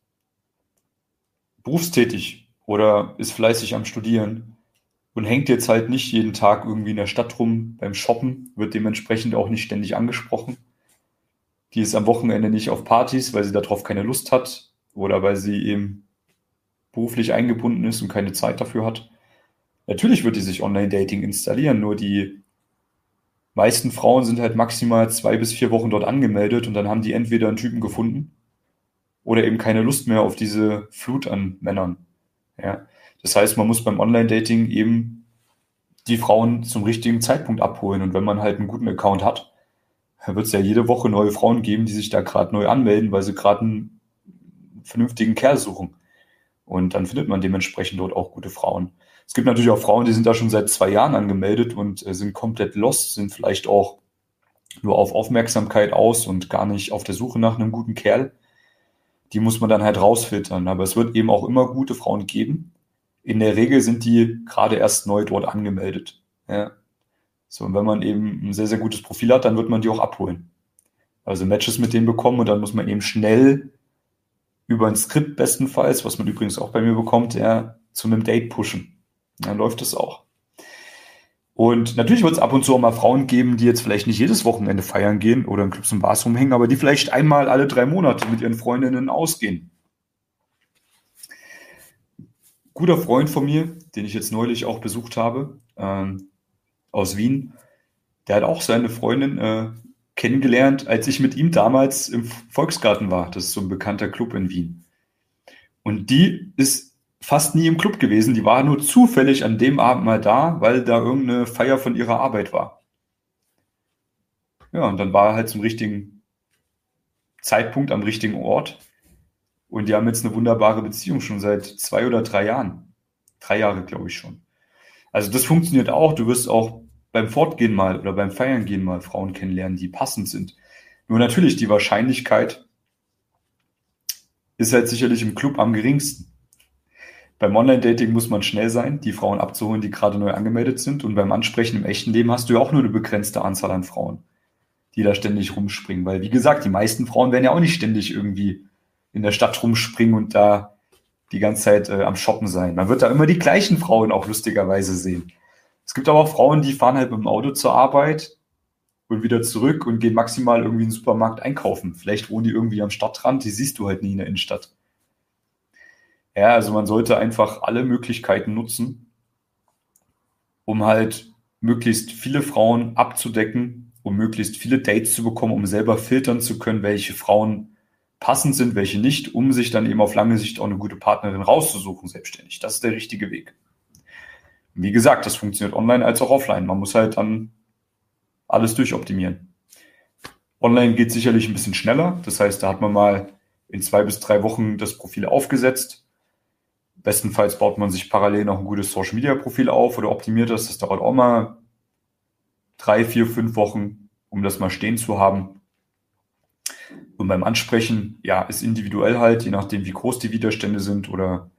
berufstätig oder ist fleißig am Studieren und hängt jetzt halt nicht jeden Tag irgendwie in der Stadt rum beim Shoppen, wird dementsprechend auch nicht ständig angesprochen. Die ist am Wochenende nicht auf Partys, weil sie darauf keine Lust hat oder weil sie eben beruflich eingebunden ist und keine Zeit dafür hat. Natürlich wird die sich Online-Dating installieren, nur die meisten Frauen sind halt maximal zwei bis vier Wochen dort angemeldet und dann haben die entweder einen Typen gefunden oder eben keine Lust mehr auf diese Flut an Männern. Ja, das heißt, man muss beim Online-Dating eben die Frauen zum richtigen Zeitpunkt abholen. Und wenn man halt einen guten Account hat, dann wird es ja jede Woche neue Frauen geben, die sich da gerade neu anmelden, weil sie gerade einen vernünftigen Kerl suchen. Und dann findet man dementsprechend dort auch gute Frauen. Es gibt natürlich auch Frauen, die sind da schon seit zwei Jahren angemeldet und äh, sind komplett lost, sind vielleicht auch nur auf Aufmerksamkeit aus und gar nicht auf der Suche nach einem guten Kerl. Die muss man dann halt rausfiltern. Aber es wird eben auch immer gute Frauen geben. In der Regel sind die gerade erst neu dort angemeldet. Ja. So, und wenn man eben ein sehr, sehr gutes Profil hat, dann wird man die auch abholen. Also Matches mit denen bekommen und dann muss man eben schnell über ein Skript bestenfalls, was man übrigens auch bei mir bekommt, ja, zu einem Date pushen. Dann läuft es auch. Und natürlich wird es ab und zu auch mal Frauen geben, die jetzt vielleicht nicht jedes Wochenende feiern gehen oder in Clubs und Bars rumhängen, aber die vielleicht einmal alle drei Monate mit ihren Freundinnen ausgehen. Guter Freund von mir, den ich jetzt neulich auch besucht habe, ähm, aus Wien, der hat auch seine Freundin äh, kennengelernt, als ich mit ihm damals im Volksgarten war. Das ist so ein bekannter Club in Wien. Und die ist fast nie im Club gewesen. Die war nur zufällig an dem Abend mal da, weil da irgendeine Feier von ihrer Arbeit war. Ja, und dann war er halt zum richtigen Zeitpunkt am richtigen Ort. Und die haben jetzt eine wunderbare Beziehung schon seit zwei oder drei Jahren. Drei Jahre, glaube ich schon. Also das funktioniert auch. Du wirst auch beim Fortgehen mal oder beim Feiern gehen mal Frauen kennenlernen, die passend sind. Nur natürlich, die Wahrscheinlichkeit ist halt sicherlich im Club am geringsten. Beim Online-Dating muss man schnell sein, die Frauen abzuholen, die gerade neu angemeldet sind. Und beim Ansprechen im echten Leben hast du ja auch nur eine begrenzte Anzahl an Frauen, die da ständig rumspringen. Weil, wie gesagt, die meisten Frauen werden ja auch nicht ständig irgendwie in der Stadt rumspringen und da die ganze Zeit äh, am Shoppen sein. Man wird da immer die gleichen Frauen auch lustigerweise sehen. Es gibt aber auch Frauen, die fahren halt mit dem Auto zur Arbeit und wieder zurück und gehen maximal irgendwie in den Supermarkt einkaufen. Vielleicht wohnen die irgendwie am Stadtrand, die siehst du halt nie in der Innenstadt. Ja, also man sollte einfach alle Möglichkeiten nutzen, um halt möglichst viele Frauen abzudecken, um möglichst viele Dates zu bekommen, um selber filtern zu können, welche Frauen passend sind, welche nicht, um sich dann eben auf lange Sicht auch eine gute Partnerin rauszusuchen, selbstständig. Das ist der richtige Weg. Wie gesagt, das funktioniert online als auch offline. Man muss halt dann alles durchoptimieren. Online geht sicherlich ein bisschen schneller. Das heißt, da hat man mal in zwei bis drei Wochen das Profil aufgesetzt. Bestenfalls baut man sich parallel noch ein gutes Social-Media-Profil auf oder optimiert das. Das dauert auch mal drei, vier, fünf Wochen, um das mal stehen zu haben. Und beim Ansprechen, ja, ist individuell halt, je nachdem, wie groß die Widerstände sind oder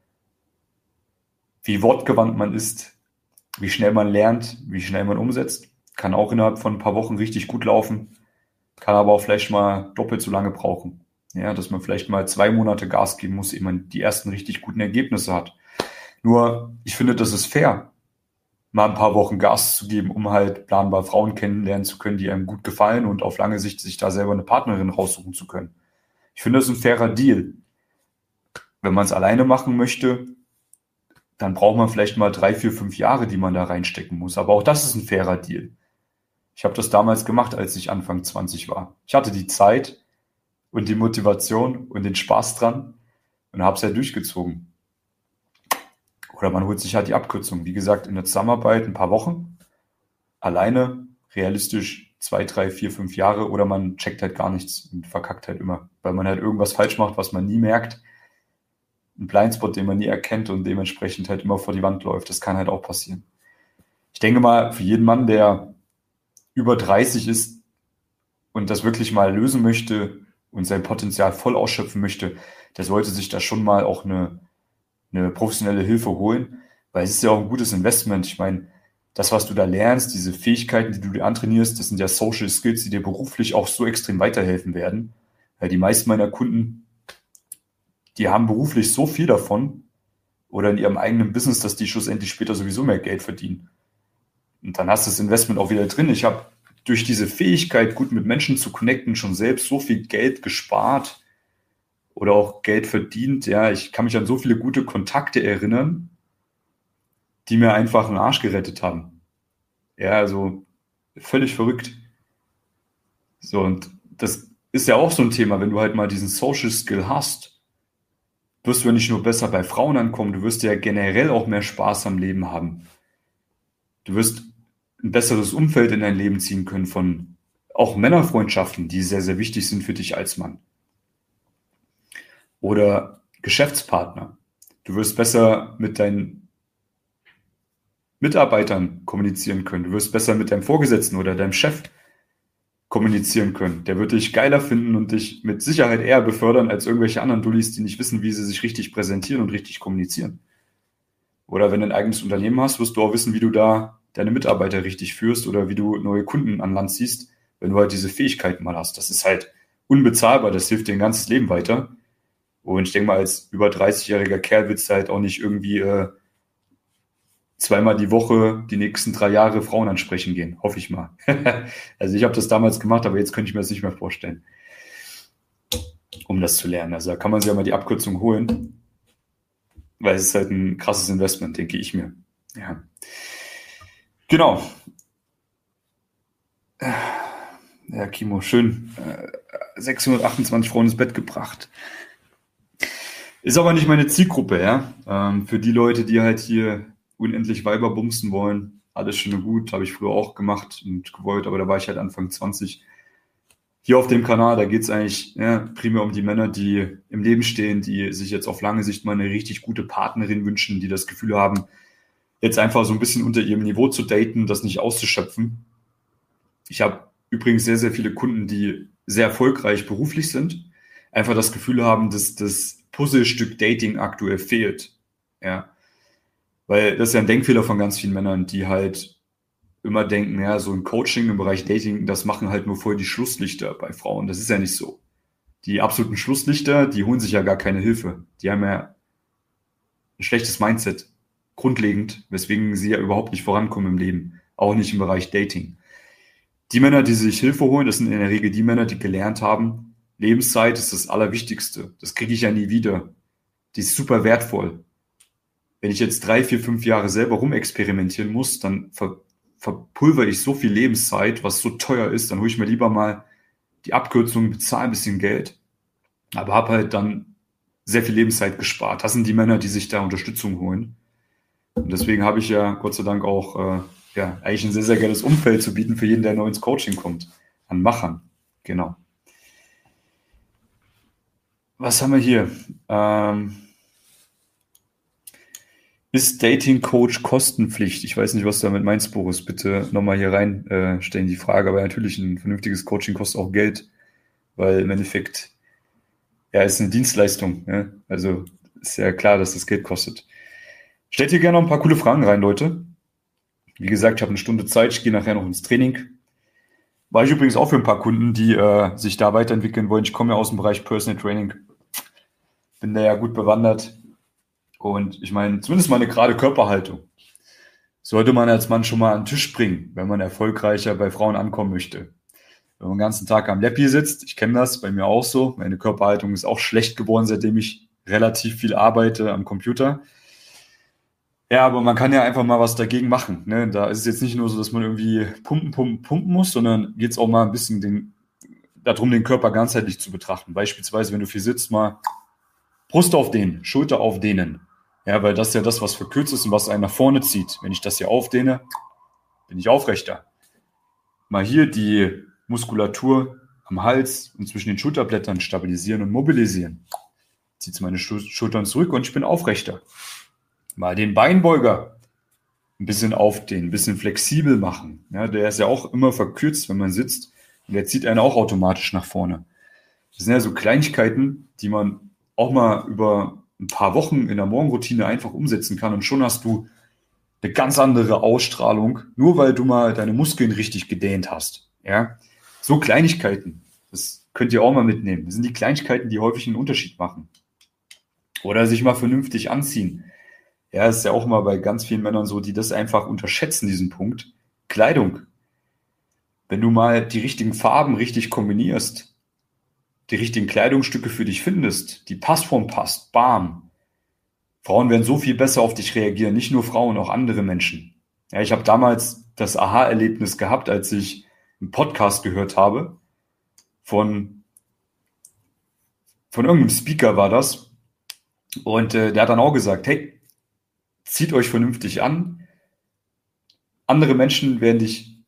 wie wortgewandt man ist, wie schnell man lernt, wie schnell man umsetzt. Kann auch innerhalb von ein paar Wochen richtig gut laufen, kann aber auch vielleicht mal doppelt so lange brauchen. Ja, dass man vielleicht mal zwei Monate Gas geben muss, ehe man die ersten richtig guten Ergebnisse hat. Nur, ich finde, das ist fair, mal ein paar Wochen Gas zu geben, um halt planbar Frauen kennenlernen zu können, die einem gut gefallen und auf lange Sicht sich da selber eine Partnerin raussuchen zu können. Ich finde, das ist ein fairer Deal. Wenn man es alleine machen möchte, dann braucht man vielleicht mal drei, vier, fünf Jahre, die man da reinstecken muss. Aber auch das ist ein fairer Deal. Ich habe das damals gemacht, als ich Anfang zwanzig war. Ich hatte die Zeit und die Motivation und den Spaß dran und habe es halt durchgezogen. Oder man holt sich halt die Abkürzung. Wie gesagt, in der Zusammenarbeit ein paar Wochen, alleine, realistisch zwei, drei, vier, fünf Jahre oder man checkt halt gar nichts und verkackt halt immer, weil man halt irgendwas falsch macht, was man nie merkt. Ein Blindspot, den man nie erkennt und dementsprechend halt immer vor die Wand läuft. Das kann halt auch passieren. Ich denke mal, für jeden Mann, der über dreißig ist und das wirklich mal lösen möchte und sein Potenzial voll ausschöpfen möchte, der sollte sich da schon mal auch eine, eine professionelle Hilfe holen, weil es ist ja auch ein gutes Investment. Ich meine, das, was du da lernst, diese Fähigkeiten, die du dir antrainierst, das sind ja Social Skills, die dir beruflich auch so extrem weiterhelfen werden. Weil die meisten meiner Kunden, die haben beruflich so viel davon oder in ihrem eigenen Business, dass die schlussendlich später sowieso mehr Geld verdienen. Und dann hast du das Investment auch wieder drin. Ich habe durch diese Fähigkeit, gut mit Menschen zu connecten, schon selbst so viel Geld gespart oder auch Geld verdient. Ja, ich kann mich an so viele gute Kontakte erinnern, die mir einfach den Arsch gerettet haben. Ja, also völlig verrückt. So, und das ist ja auch so ein Thema, wenn du halt mal diesen Social Skill hast, wirst du ja nicht nur besser bei Frauen ankommen, du wirst ja generell auch mehr Spaß am Leben haben. Du wirst ein besseres Umfeld in dein Leben ziehen können von auch Männerfreundschaften, die sehr, sehr wichtig sind für dich als Mann. Oder Geschäftspartner. Du wirst besser mit deinen Mitarbeitern kommunizieren können. Du wirst besser mit deinem Vorgesetzten oder deinem Chef kommunizieren können. Der wird dich geiler finden und dich mit Sicherheit eher befördern als irgendwelche anderen Dullis, die nicht wissen, wie sie sich richtig präsentieren und richtig kommunizieren. Oder wenn du ein eigenes Unternehmen hast, wirst du auch wissen, wie du da deine Mitarbeiter richtig führst oder wie du neue Kunden an Land ziehst, wenn du halt diese Fähigkeiten mal hast. Das ist halt unbezahlbar, das hilft dir ein ganzes Leben weiter. Und ich denke mal, als über dreißigjähriger Kerl willst du halt auch nicht irgendwie äh, zweimal die Woche die nächsten drei Jahre Frauen ansprechen gehen. Hoffe ich mal. Also ich habe das damals gemacht, aber jetzt könnte ich mir das nicht mehr vorstellen, um das zu lernen. Also da kann man sich ja mal die Abkürzung holen, weil es ist halt ein krasses Investment, denke ich mir. Ja. Genau. Ja, Kimo, schön. sechshundertachtundzwanzig Frauen ins Bett gebracht. Ist aber nicht meine Zielgruppe, ja. Ähm, für die Leute, die halt hier unendlich Weiber bumsen wollen, alles schön und gut, habe ich früher auch gemacht und gewollt, aber da war ich halt Anfang zwanzig. hier auf dem Kanal, da geht es eigentlich ja, primär um die Männer, die im Leben stehen, die sich jetzt auf lange Sicht mal eine richtig gute Partnerin wünschen, die das Gefühl haben, jetzt einfach so ein bisschen unter ihrem Niveau zu daten, das nicht auszuschöpfen. Ich habe übrigens sehr, sehr viele Kunden, die sehr erfolgreich beruflich sind, einfach das Gefühl haben, dass das Puzzlestück Dating aktuell fehlt. Ja, weil das ist ja ein Denkfehler von ganz vielen Männern, die halt immer denken, ja, so ein Coaching im Bereich Dating, das machen halt nur voll die Schlusslichter bei Frauen. Das ist ja nicht so. Die absoluten Schlusslichter, die holen sich ja gar keine Hilfe. Die haben ja ein schlechtes Mindset, grundlegend, weswegen sie ja überhaupt nicht vorankommen im Leben, auch nicht im Bereich Dating. Die Männer, die sich Hilfe holen, das sind in der Regel die Männer, die gelernt haben, Lebenszeit ist das Allerwichtigste. Das kriege ich ja nie wieder. Die ist super wertvoll. Wenn ich jetzt drei, vier, fünf Jahre selber rumexperimentieren muss, dann ver verpulver ich so viel Lebenszeit, was so teuer ist, dann hole ich mir lieber mal die Abkürzung, bezahle ein bisschen Geld, aber habe halt dann sehr viel Lebenszeit gespart. Das sind die Männer, die sich da Unterstützung holen. Und deswegen habe ich ja Gott sei Dank auch äh, ja, eigentlich ein sehr, sehr geiles Umfeld zu bieten für jeden, der neu ins Coaching kommt. An Machern, genau. Was haben wir hier? Ähm, Ist Dating Coach Kostenpflicht? Ich weiß nicht, was du damit meinst, Boris. Bitte nochmal hier rein äh, stellen die Frage. Aber natürlich, ein vernünftiges Coaching kostet auch Geld, weil im Endeffekt, ja, ist eine Dienstleistung. Ja? Also ist ja klar, dass das Geld kostet. Stellt hier gerne noch ein paar coole Fragen rein, Leute. Wie gesagt, ich habe eine Stunde Zeit. Ich gehe nachher noch ins Training. War ich übrigens auch für ein paar Kunden, die äh, sich da weiterentwickeln wollen. Ich komme ja aus dem Bereich Personal Training. Bin da ja gut bewandert. Und ich meine, zumindest mal eine gerade Körperhaltung sollte man als Mann schon mal an den Tisch bringen, wenn man erfolgreicher bei Frauen ankommen möchte. Wenn man den ganzen Tag am Läppi sitzt, ich kenne das, bei mir auch so, meine Körperhaltung ist auch schlecht geworden, seitdem ich relativ viel arbeite am Computer. Ja, aber man kann ja einfach mal was dagegen machen. Ne? Da ist es jetzt nicht nur so, dass man irgendwie pumpen, pumpen, pumpen muss, sondern geht es auch mal ein bisschen den, darum, den Körper ganzheitlich zu betrachten. Beispielsweise, wenn du viel sitzt, mal Brust aufdehnen, Schulter aufdehnen. Ja, weil das ist ja das, was verkürzt ist und was einen nach vorne zieht. Wenn ich das hier aufdehne, bin ich aufrechter. Mal hier die Muskulatur am Hals und zwischen den Schulterblättern stabilisieren und mobilisieren. Zieht meine Schultern zurück und ich bin aufrechter. Mal den Beinbeuger ein bisschen aufdehnen, ein bisschen flexibel machen. Ja, der ist ja auch immer verkürzt, wenn man sitzt. Und der zieht einen auch automatisch nach vorne. Das sind ja so Kleinigkeiten, die man auch mal über ein paar Wochen in der Morgenroutine einfach umsetzen kann und schon hast du eine ganz andere Ausstrahlung, nur weil du mal deine Muskeln richtig gedehnt hast. Ja, so Kleinigkeiten, das könnt ihr auch mal mitnehmen. Das sind die Kleinigkeiten, die häufig einen Unterschied machen. Oder sich mal vernünftig anziehen. Ja, ist ja auch mal bei ganz vielen Männern so, die das einfach unterschätzen, diesen Punkt. Kleidung. Wenn du mal die richtigen Farben richtig kombinierst, die richtigen Kleidungsstücke für dich findest, die Passform passt, bam. Frauen werden so viel besser auf dich reagieren, nicht nur Frauen, auch andere Menschen. Ja, ich habe damals das Aha-Erlebnis gehabt, als ich einen Podcast gehört habe von, von irgendeinem Speaker war das. Und äh, der hat dann auch gesagt, hey, zieht euch vernünftig an. Andere Menschen werden dich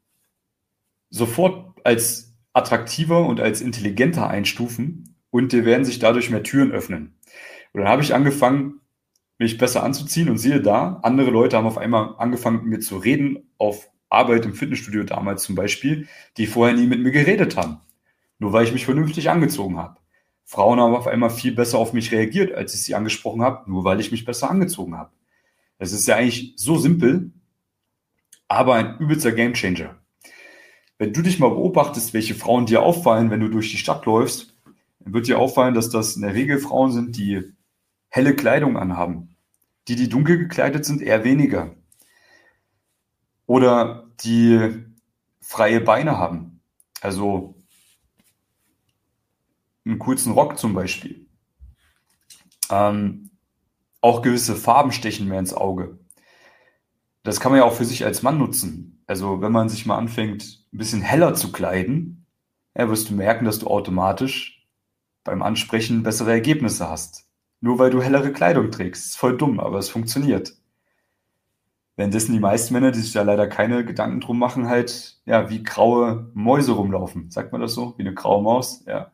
sofort als attraktiver und als intelligenter einstufen und dir werden sich dadurch mehr Türen öffnen. Und dann habe ich angefangen, mich besser anzuziehen und siehe da, andere Leute haben auf einmal angefangen, mit mir zu reden, auf Arbeit im Fitnessstudio damals zum Beispiel, die vorher nie mit mir geredet haben. Nur weil ich mich vernünftig angezogen habe. Frauen haben auf einmal viel besser auf mich reagiert, als ich sie angesprochen habe, nur weil ich mich besser angezogen habe. Das ist ja eigentlich so simpel, aber ein übelster Gamechanger. Wenn du dich mal beobachtest, welche Frauen dir auffallen, wenn du durch die Stadt läufst, dann wird dir auffallen, dass das in der Regel Frauen sind, die helle Kleidung anhaben. Die, die dunkel gekleidet sind, eher weniger. Oder die freie Beine haben. Also einen kurzen Rock zum Beispiel. Ähm, auch gewisse Farben stechen mehr ins Auge. Das kann man ja auch für sich als Mann nutzen. Also wenn man sich mal anfängt, ein bisschen heller zu kleiden, ja, wirst du merken, dass du automatisch beim Ansprechen bessere Ergebnisse hast. Nur weil du hellere Kleidung trägst. Das ist voll dumm, aber es funktioniert. Währenddessen die meisten Männer, die sich da leider keine Gedanken drum machen, halt, ja, wie graue Mäuse rumlaufen. Sagt man das so? Wie eine graue Maus? Ja.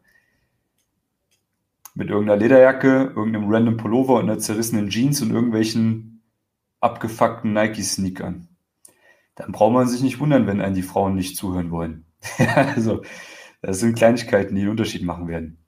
Mit irgendeiner Lederjacke, irgendeinem random Pullover und einer zerrissenen Jeans und irgendwelchen abgefuckten Nike-Sneakern. Dann braucht man sich nicht wundern, wenn einen die Frauen nicht zuhören wollen. Also, das sind Kleinigkeiten, die einen Unterschied machen werden.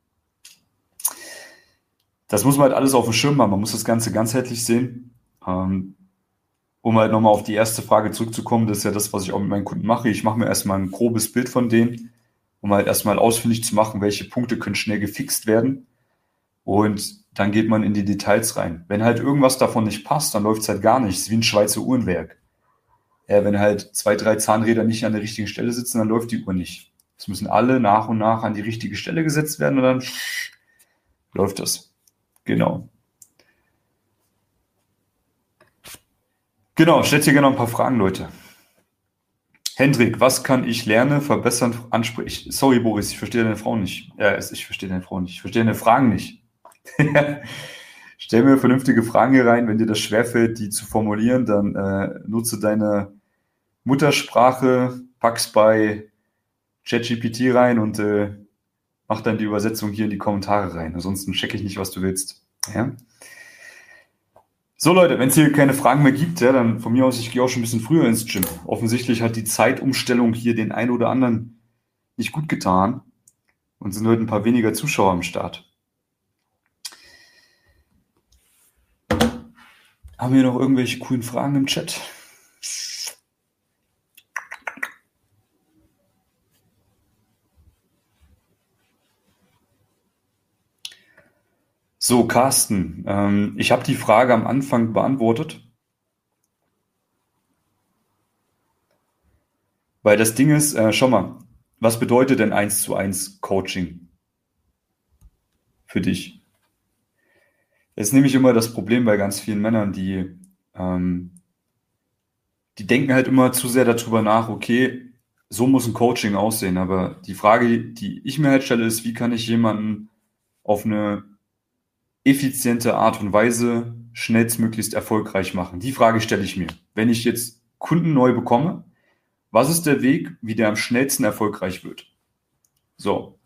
Das muss man halt alles auf dem Schirm haben. Man muss das Ganze ganzheitlich sehen. Ähm, um halt nochmal auf die erste Frage zurückzukommen, das ist ja das, was ich auch mit meinen Kunden mache. Ich mache mir erstmal ein grobes Bild von denen, um halt erstmal ausfindig zu machen, welche Punkte können schnell gefixt werden. Und dann geht man in die Details rein. Wenn halt irgendwas davon nicht passt, dann läuft es halt gar nicht. Es ist wie ein Schweizer Uhrenwerk. Ja, wenn halt zwei, drei Zahnräder nicht an der richtigen Stelle sitzen, dann läuft die Uhr nicht. Es müssen alle nach und nach an die richtige Stelle gesetzt werden und dann läuft das. Genau. Genau, stellt hier gerne noch ein paar Fragen, Leute. Hendrik, was kann ich lernen, verbessern, ansprechen? Sorry, Boris, ich verstehe deine Frau nicht. Ja, ich verstehe deine Frau nicht. Ich verstehe deine Fragen nicht. Stell mir vernünftige Fragen hier rein. Wenn dir das schwerfällt, die zu formulieren, dann äh, nutze deine Muttersprache, pack's bei ChatGPT rein und äh, mach dann die Übersetzung hier in die Kommentare rein. Ansonsten checke ich nicht, was du willst. Ja? So Leute, wenn es hier keine Fragen mehr gibt, ja, dann von mir aus, ich gehe auch schon ein bisschen früher ins Gym. Offensichtlich hat die Zeitumstellung hier den einen oder anderen nicht gut getan und sind heute ein paar weniger Zuschauer am Start. Haben wir noch irgendwelche coolen Fragen im Chat? So, Carsten, ähm, ich habe die Frage am Anfang beantwortet. Weil das Ding ist, äh, schau mal, was bedeutet denn eins zu eins Coaching für dich? Das ist nämlich immer das Problem bei ganz vielen Männern, die, ähm, die denken halt immer zu sehr darüber nach, okay, so muss ein Coaching aussehen. Aber die Frage, die ich mir halt stelle, ist, wie kann ich jemanden auf eine effiziente Art und Weise schnellstmöglichst erfolgreich machen? Die Frage stelle ich mir. Wenn ich jetzt Kunden neu bekomme, was ist der Weg, wie der am schnellsten erfolgreich wird? So.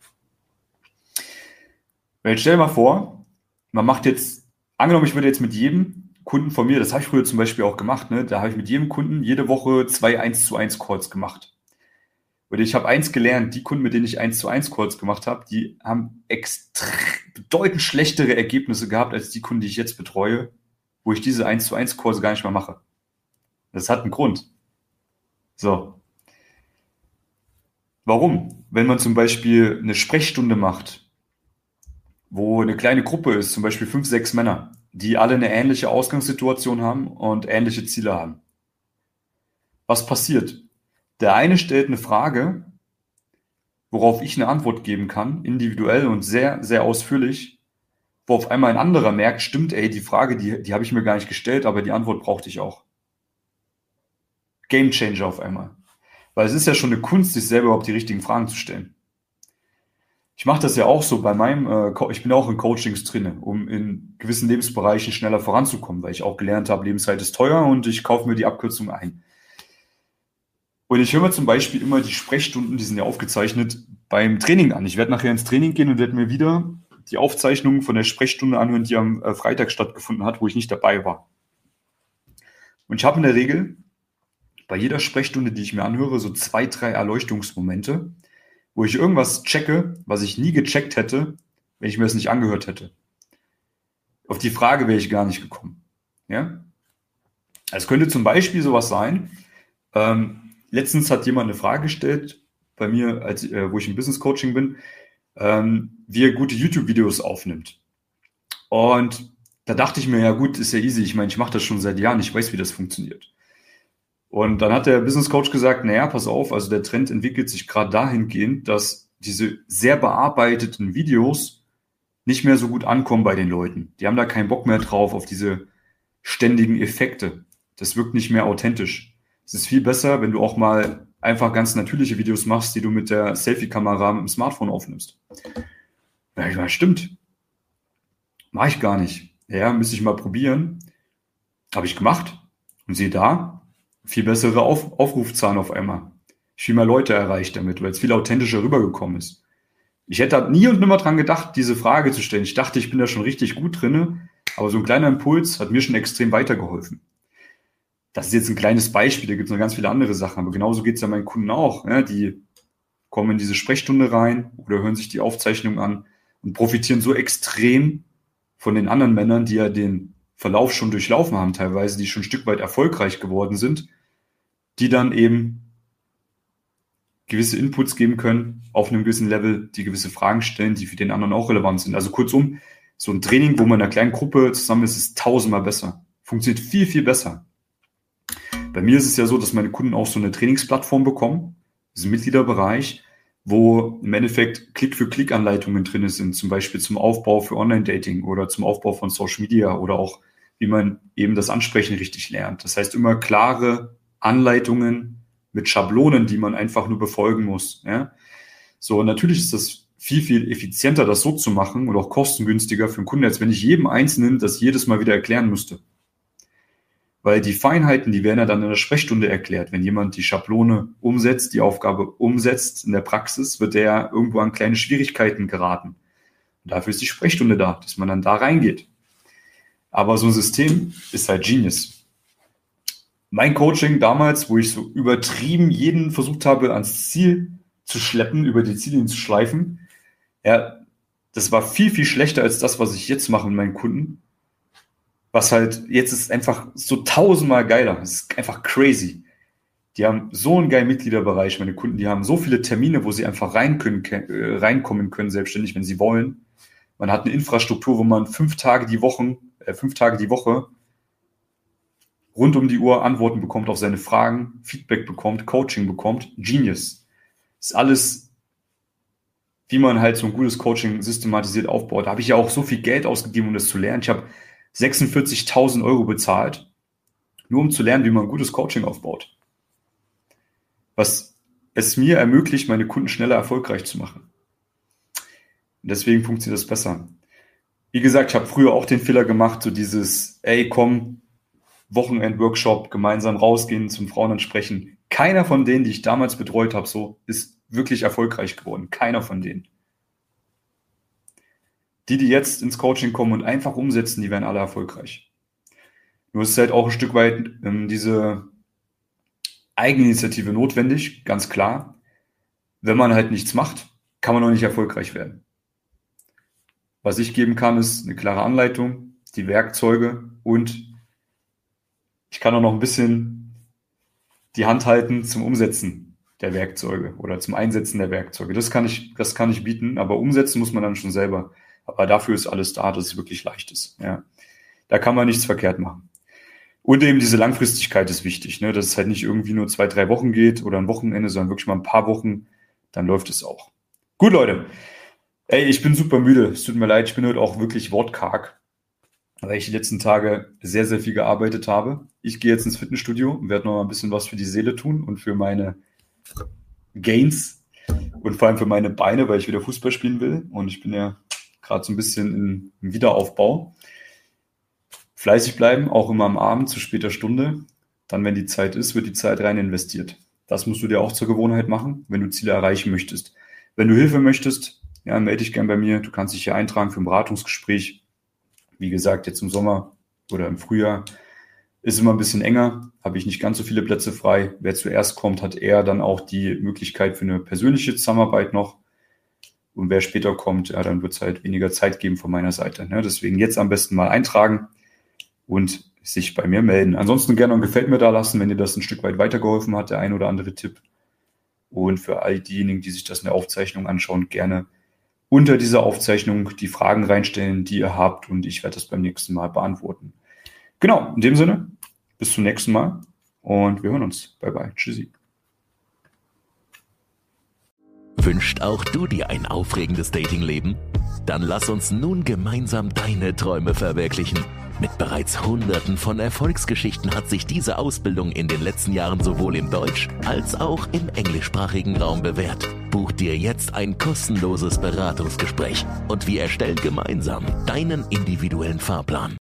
Jetzt stell dir mal vor, man macht jetzt, angenommen, ich würde jetzt mit jedem Kunden von mir, das habe ich früher zum Beispiel auch gemacht, ne? Da habe ich mit jedem Kunden jede Woche zwei eins zu eins Calls gemacht. Und ich habe eins gelernt, die Kunden, mit denen ich eins zu eins Calls gemacht habe, die haben extrem bedeutend schlechtere Ergebnisse gehabt als die Kunden, die ich jetzt betreue, wo ich diese eins zu eins Kurse gar nicht mehr mache. Das hat einen Grund. So. Warum? Wenn man zum Beispiel eine Sprechstunde macht, wo eine kleine Gruppe ist, zum Beispiel fünf, sechs Männer, die alle eine ähnliche Ausgangssituation haben und ähnliche Ziele haben. Was passiert? Der eine stellt eine Frage, worauf ich eine Antwort geben kann, individuell und sehr, sehr ausführlich, wo auf einmal ein anderer merkt, stimmt, ey, die Frage, die, die habe ich mir gar nicht gestellt, aber die Antwort brauchte ich auch. Game Changer auf einmal. Weil es ist ja schon eine Kunst, sich selber überhaupt die richtigen Fragen zu stellen. Ich mache das ja auch so bei meinem, äh, ich bin auch in Coachings drin, um in gewissen Lebensbereichen schneller voranzukommen, weil ich auch gelernt habe, Lebenszeit ist teuer und ich kaufe mir die Abkürzung ein. Und ich höre mir zum Beispiel immer die Sprechstunden, die sind ja aufgezeichnet, beim Training an. Ich werde nachher ins Training gehen und werde mir wieder die Aufzeichnung von der Sprechstunde anhören, die am äh, Freitag stattgefunden hat, wo ich nicht dabei war. Und ich habe in der Regel bei jeder Sprechstunde, die ich mir anhöre, so zwei, drei Erleuchtungsmomente, wo ich irgendwas checke, was ich nie gecheckt hätte, wenn ich mir das nicht angehört hätte. Auf die Frage wäre ich gar nicht gekommen. Ja? Es könnte zum Beispiel sowas sein, ähm, letztens hat jemand eine Frage gestellt, bei mir, als, äh, wo ich im Business Coaching bin, ähm, wie er gute YouTube-Videos aufnimmt. Und da dachte ich mir, ja gut, ist ja easy, ich meine, ich mache das schon seit Jahren, ich weiß, wie das funktioniert. Und dann hat der Business Coach gesagt, naja, pass auf, also der Trend entwickelt sich gerade dahingehend, dass diese sehr bearbeiteten Videos nicht mehr so gut ankommen bei den Leuten. Die haben da keinen Bock mehr drauf, auf diese ständigen Effekte. Das wirkt nicht mehr authentisch. Es ist viel besser, wenn du auch mal einfach ganz natürliche Videos machst, die du mit der Selfie-Kamera mit dem Smartphone aufnimmst. Ja, ich meine, stimmt. Mache ich gar nicht. Ja, müsste ich mal probieren. Habe ich gemacht. Und siehe da, viel bessere Auf- Aufrufzahlen auf einmal. Viel mehr Leute erreicht damit, weil es viel authentischer rübergekommen ist. Ich hätte da nie und nimmer dran gedacht, diese Frage zu stellen. Ich dachte, ich bin da schon richtig gut drinne, aber so ein kleiner Impuls hat mir schon extrem weitergeholfen. Das ist jetzt ein kleines Beispiel, da gibt es noch ganz viele andere Sachen, aber genauso geht es ja meinen Kunden auch. Ja, die kommen in diese Sprechstunde rein oder hören sich die Aufzeichnung an und profitieren so extrem von den anderen Männern, die ja den Verlauf schon durchlaufen haben teilweise, die schon ein Stück weit erfolgreich geworden sind, die dann eben gewisse Inputs geben können auf einem gewissen Level, die gewisse Fragen stellen, die für den anderen auch relevant sind. Also kurzum, so ein Training, wo man in einer kleinen Gruppe zusammen ist, ist tausendmal besser. Funktioniert viel, viel besser. Bei mir ist es ja so, dass meine Kunden auch so eine Trainingsplattform bekommen, das ist ein Mitgliederbereich, wo im Endeffekt Klick-für-Klick-Anleitungen drin sind, zum Beispiel zum Aufbau für Online-Dating oder zum Aufbau von Social Media oder auch, wie man eben das Ansprechen richtig lernt. Das heißt, immer klare Anleitungen mit Schablonen, die man einfach nur befolgen muss. Ja? So, natürlich ist das viel, viel effizienter, das so zu machen und auch kostengünstiger für den Kunden, als wenn ich jedem Einzelnen das jedes Mal wieder erklären müsste. Weil die Feinheiten, die werden ja dann in der Sprechstunde erklärt. Wenn jemand die Schablone umsetzt, die Aufgabe umsetzt in der Praxis, wird der irgendwo an kleine Schwierigkeiten geraten. Und dafür ist die Sprechstunde da, dass man dann da reingeht. Aber so ein System ist halt Genius. Mein Coaching damals, wo ich so übertrieben jeden versucht habe, ans Ziel zu schleppen, über die Ziellinie zu schleifen, ja, das war viel, viel schlechter als das, was ich jetzt mache mit meinen Kunden. Was halt, jetzt ist einfach so tausendmal geiler. Es ist einfach crazy. Die haben so einen geilen Mitgliederbereich, meine Kunden, die haben so viele Termine, wo sie einfach rein können, äh, reinkommen können, selbstständig, wenn sie wollen. Man hat eine Infrastruktur, wo man fünf Tage die Woche, äh, fünf Tage die Woche rund um die Uhr Antworten bekommt auf seine Fragen, Feedback bekommt, Coaching bekommt. Genius. Ist alles, wie man halt so ein gutes Coaching systematisiert aufbaut. Da habe ich ja auch so viel Geld ausgegeben, um das zu lernen. Ich habe sechsundvierzigtausend Euro bezahlt, nur um zu lernen, wie man ein gutes Coaching aufbaut. Was es mir ermöglicht, meine Kunden schneller erfolgreich zu machen. Und deswegen funktioniert das besser. Wie gesagt, ich habe früher auch den Fehler gemacht, so dieses, ey, komm, Wochenend-Workshop, gemeinsam rausgehen, zum Frauen ansprechen. Keiner von denen, die ich damals betreut habe, so ist wirklich erfolgreich geworden. Keiner von denen. Die, die jetzt ins Coaching kommen und einfach umsetzen, die werden alle erfolgreich. Nur ist halt auch ein Stück weit ähm, diese Eigeninitiative notwendig, ganz klar. Wenn man halt nichts macht, kann man auch nicht erfolgreich werden. Was ich geben kann, ist eine klare Anleitung, die Werkzeuge und ich kann auch noch ein bisschen die Hand halten zum Umsetzen der Werkzeuge oder zum Einsetzen der Werkzeuge. Das kann ich, das kann ich bieten, aber umsetzen muss man dann schon selber. Aber dafür ist alles da, dass es wirklich leicht ist. Ja. Da kann man nichts verkehrt machen. Und eben diese Langfristigkeit ist wichtig, ne? Dass es halt nicht irgendwie nur zwei, drei Wochen geht oder ein Wochenende, sondern wirklich mal ein paar Wochen, dann läuft es auch. Gut, Leute. Ey, ich bin super müde. Es tut mir leid, ich bin heute auch wirklich wortkarg, weil ich die letzten Tage sehr, sehr viel gearbeitet habe. Ich gehe jetzt ins Fitnessstudio und werde noch mal ein bisschen was für die Seele tun und für meine Gains und vor allem für meine Beine, weil ich wieder Fußball spielen will. Und ich bin ja gerade so ein bisschen im Wiederaufbau. Fleißig bleiben, auch immer am Abend zu später Stunde. Dann, wenn die Zeit ist, wird die Zeit rein investiert. Das musst du dir auch zur Gewohnheit machen, wenn du Ziele erreichen möchtest. Wenn du Hilfe möchtest, ja, melde dich gern bei mir. Du kannst dich hier eintragen für ein Beratungsgespräch. Wie gesagt, jetzt im Sommer oder im Frühjahr ist immer ein bisschen enger, habe ich nicht ganz so viele Plätze frei. Wer zuerst kommt, hat eher dann auch die Möglichkeit für eine persönliche Zusammenarbeit noch. Und wer später kommt, ja, dann wird es halt weniger Zeit geben von meiner Seite. Ne? Deswegen jetzt am besten mal eintragen und sich bei mir melden. Ansonsten gerne ein Gefällt mir da lassen, wenn dir das ein Stück weit weitergeholfen hat, der ein oder andere Tipp. Und für all diejenigen, die sich das in der Aufzeichnung anschauen, gerne unter dieser Aufzeichnung die Fragen reinstellen, die ihr habt, und ich werde das beim nächsten Mal beantworten. Genau, in dem Sinne, bis zum nächsten Mal und wir hören uns. Bye bye, tschüssi. Wünscht auch du dir ein aufregendes Datingleben? Dann lass uns nun gemeinsam deine Träume verwirklichen. Mit bereits Hunderten von Erfolgsgeschichten hat sich diese Ausbildung in den letzten Jahren sowohl im deutsch- als auch im englischsprachigen Raum bewährt. Buch dir jetzt ein kostenloses Beratungsgespräch und wir erstellen gemeinsam deinen individuellen Fahrplan.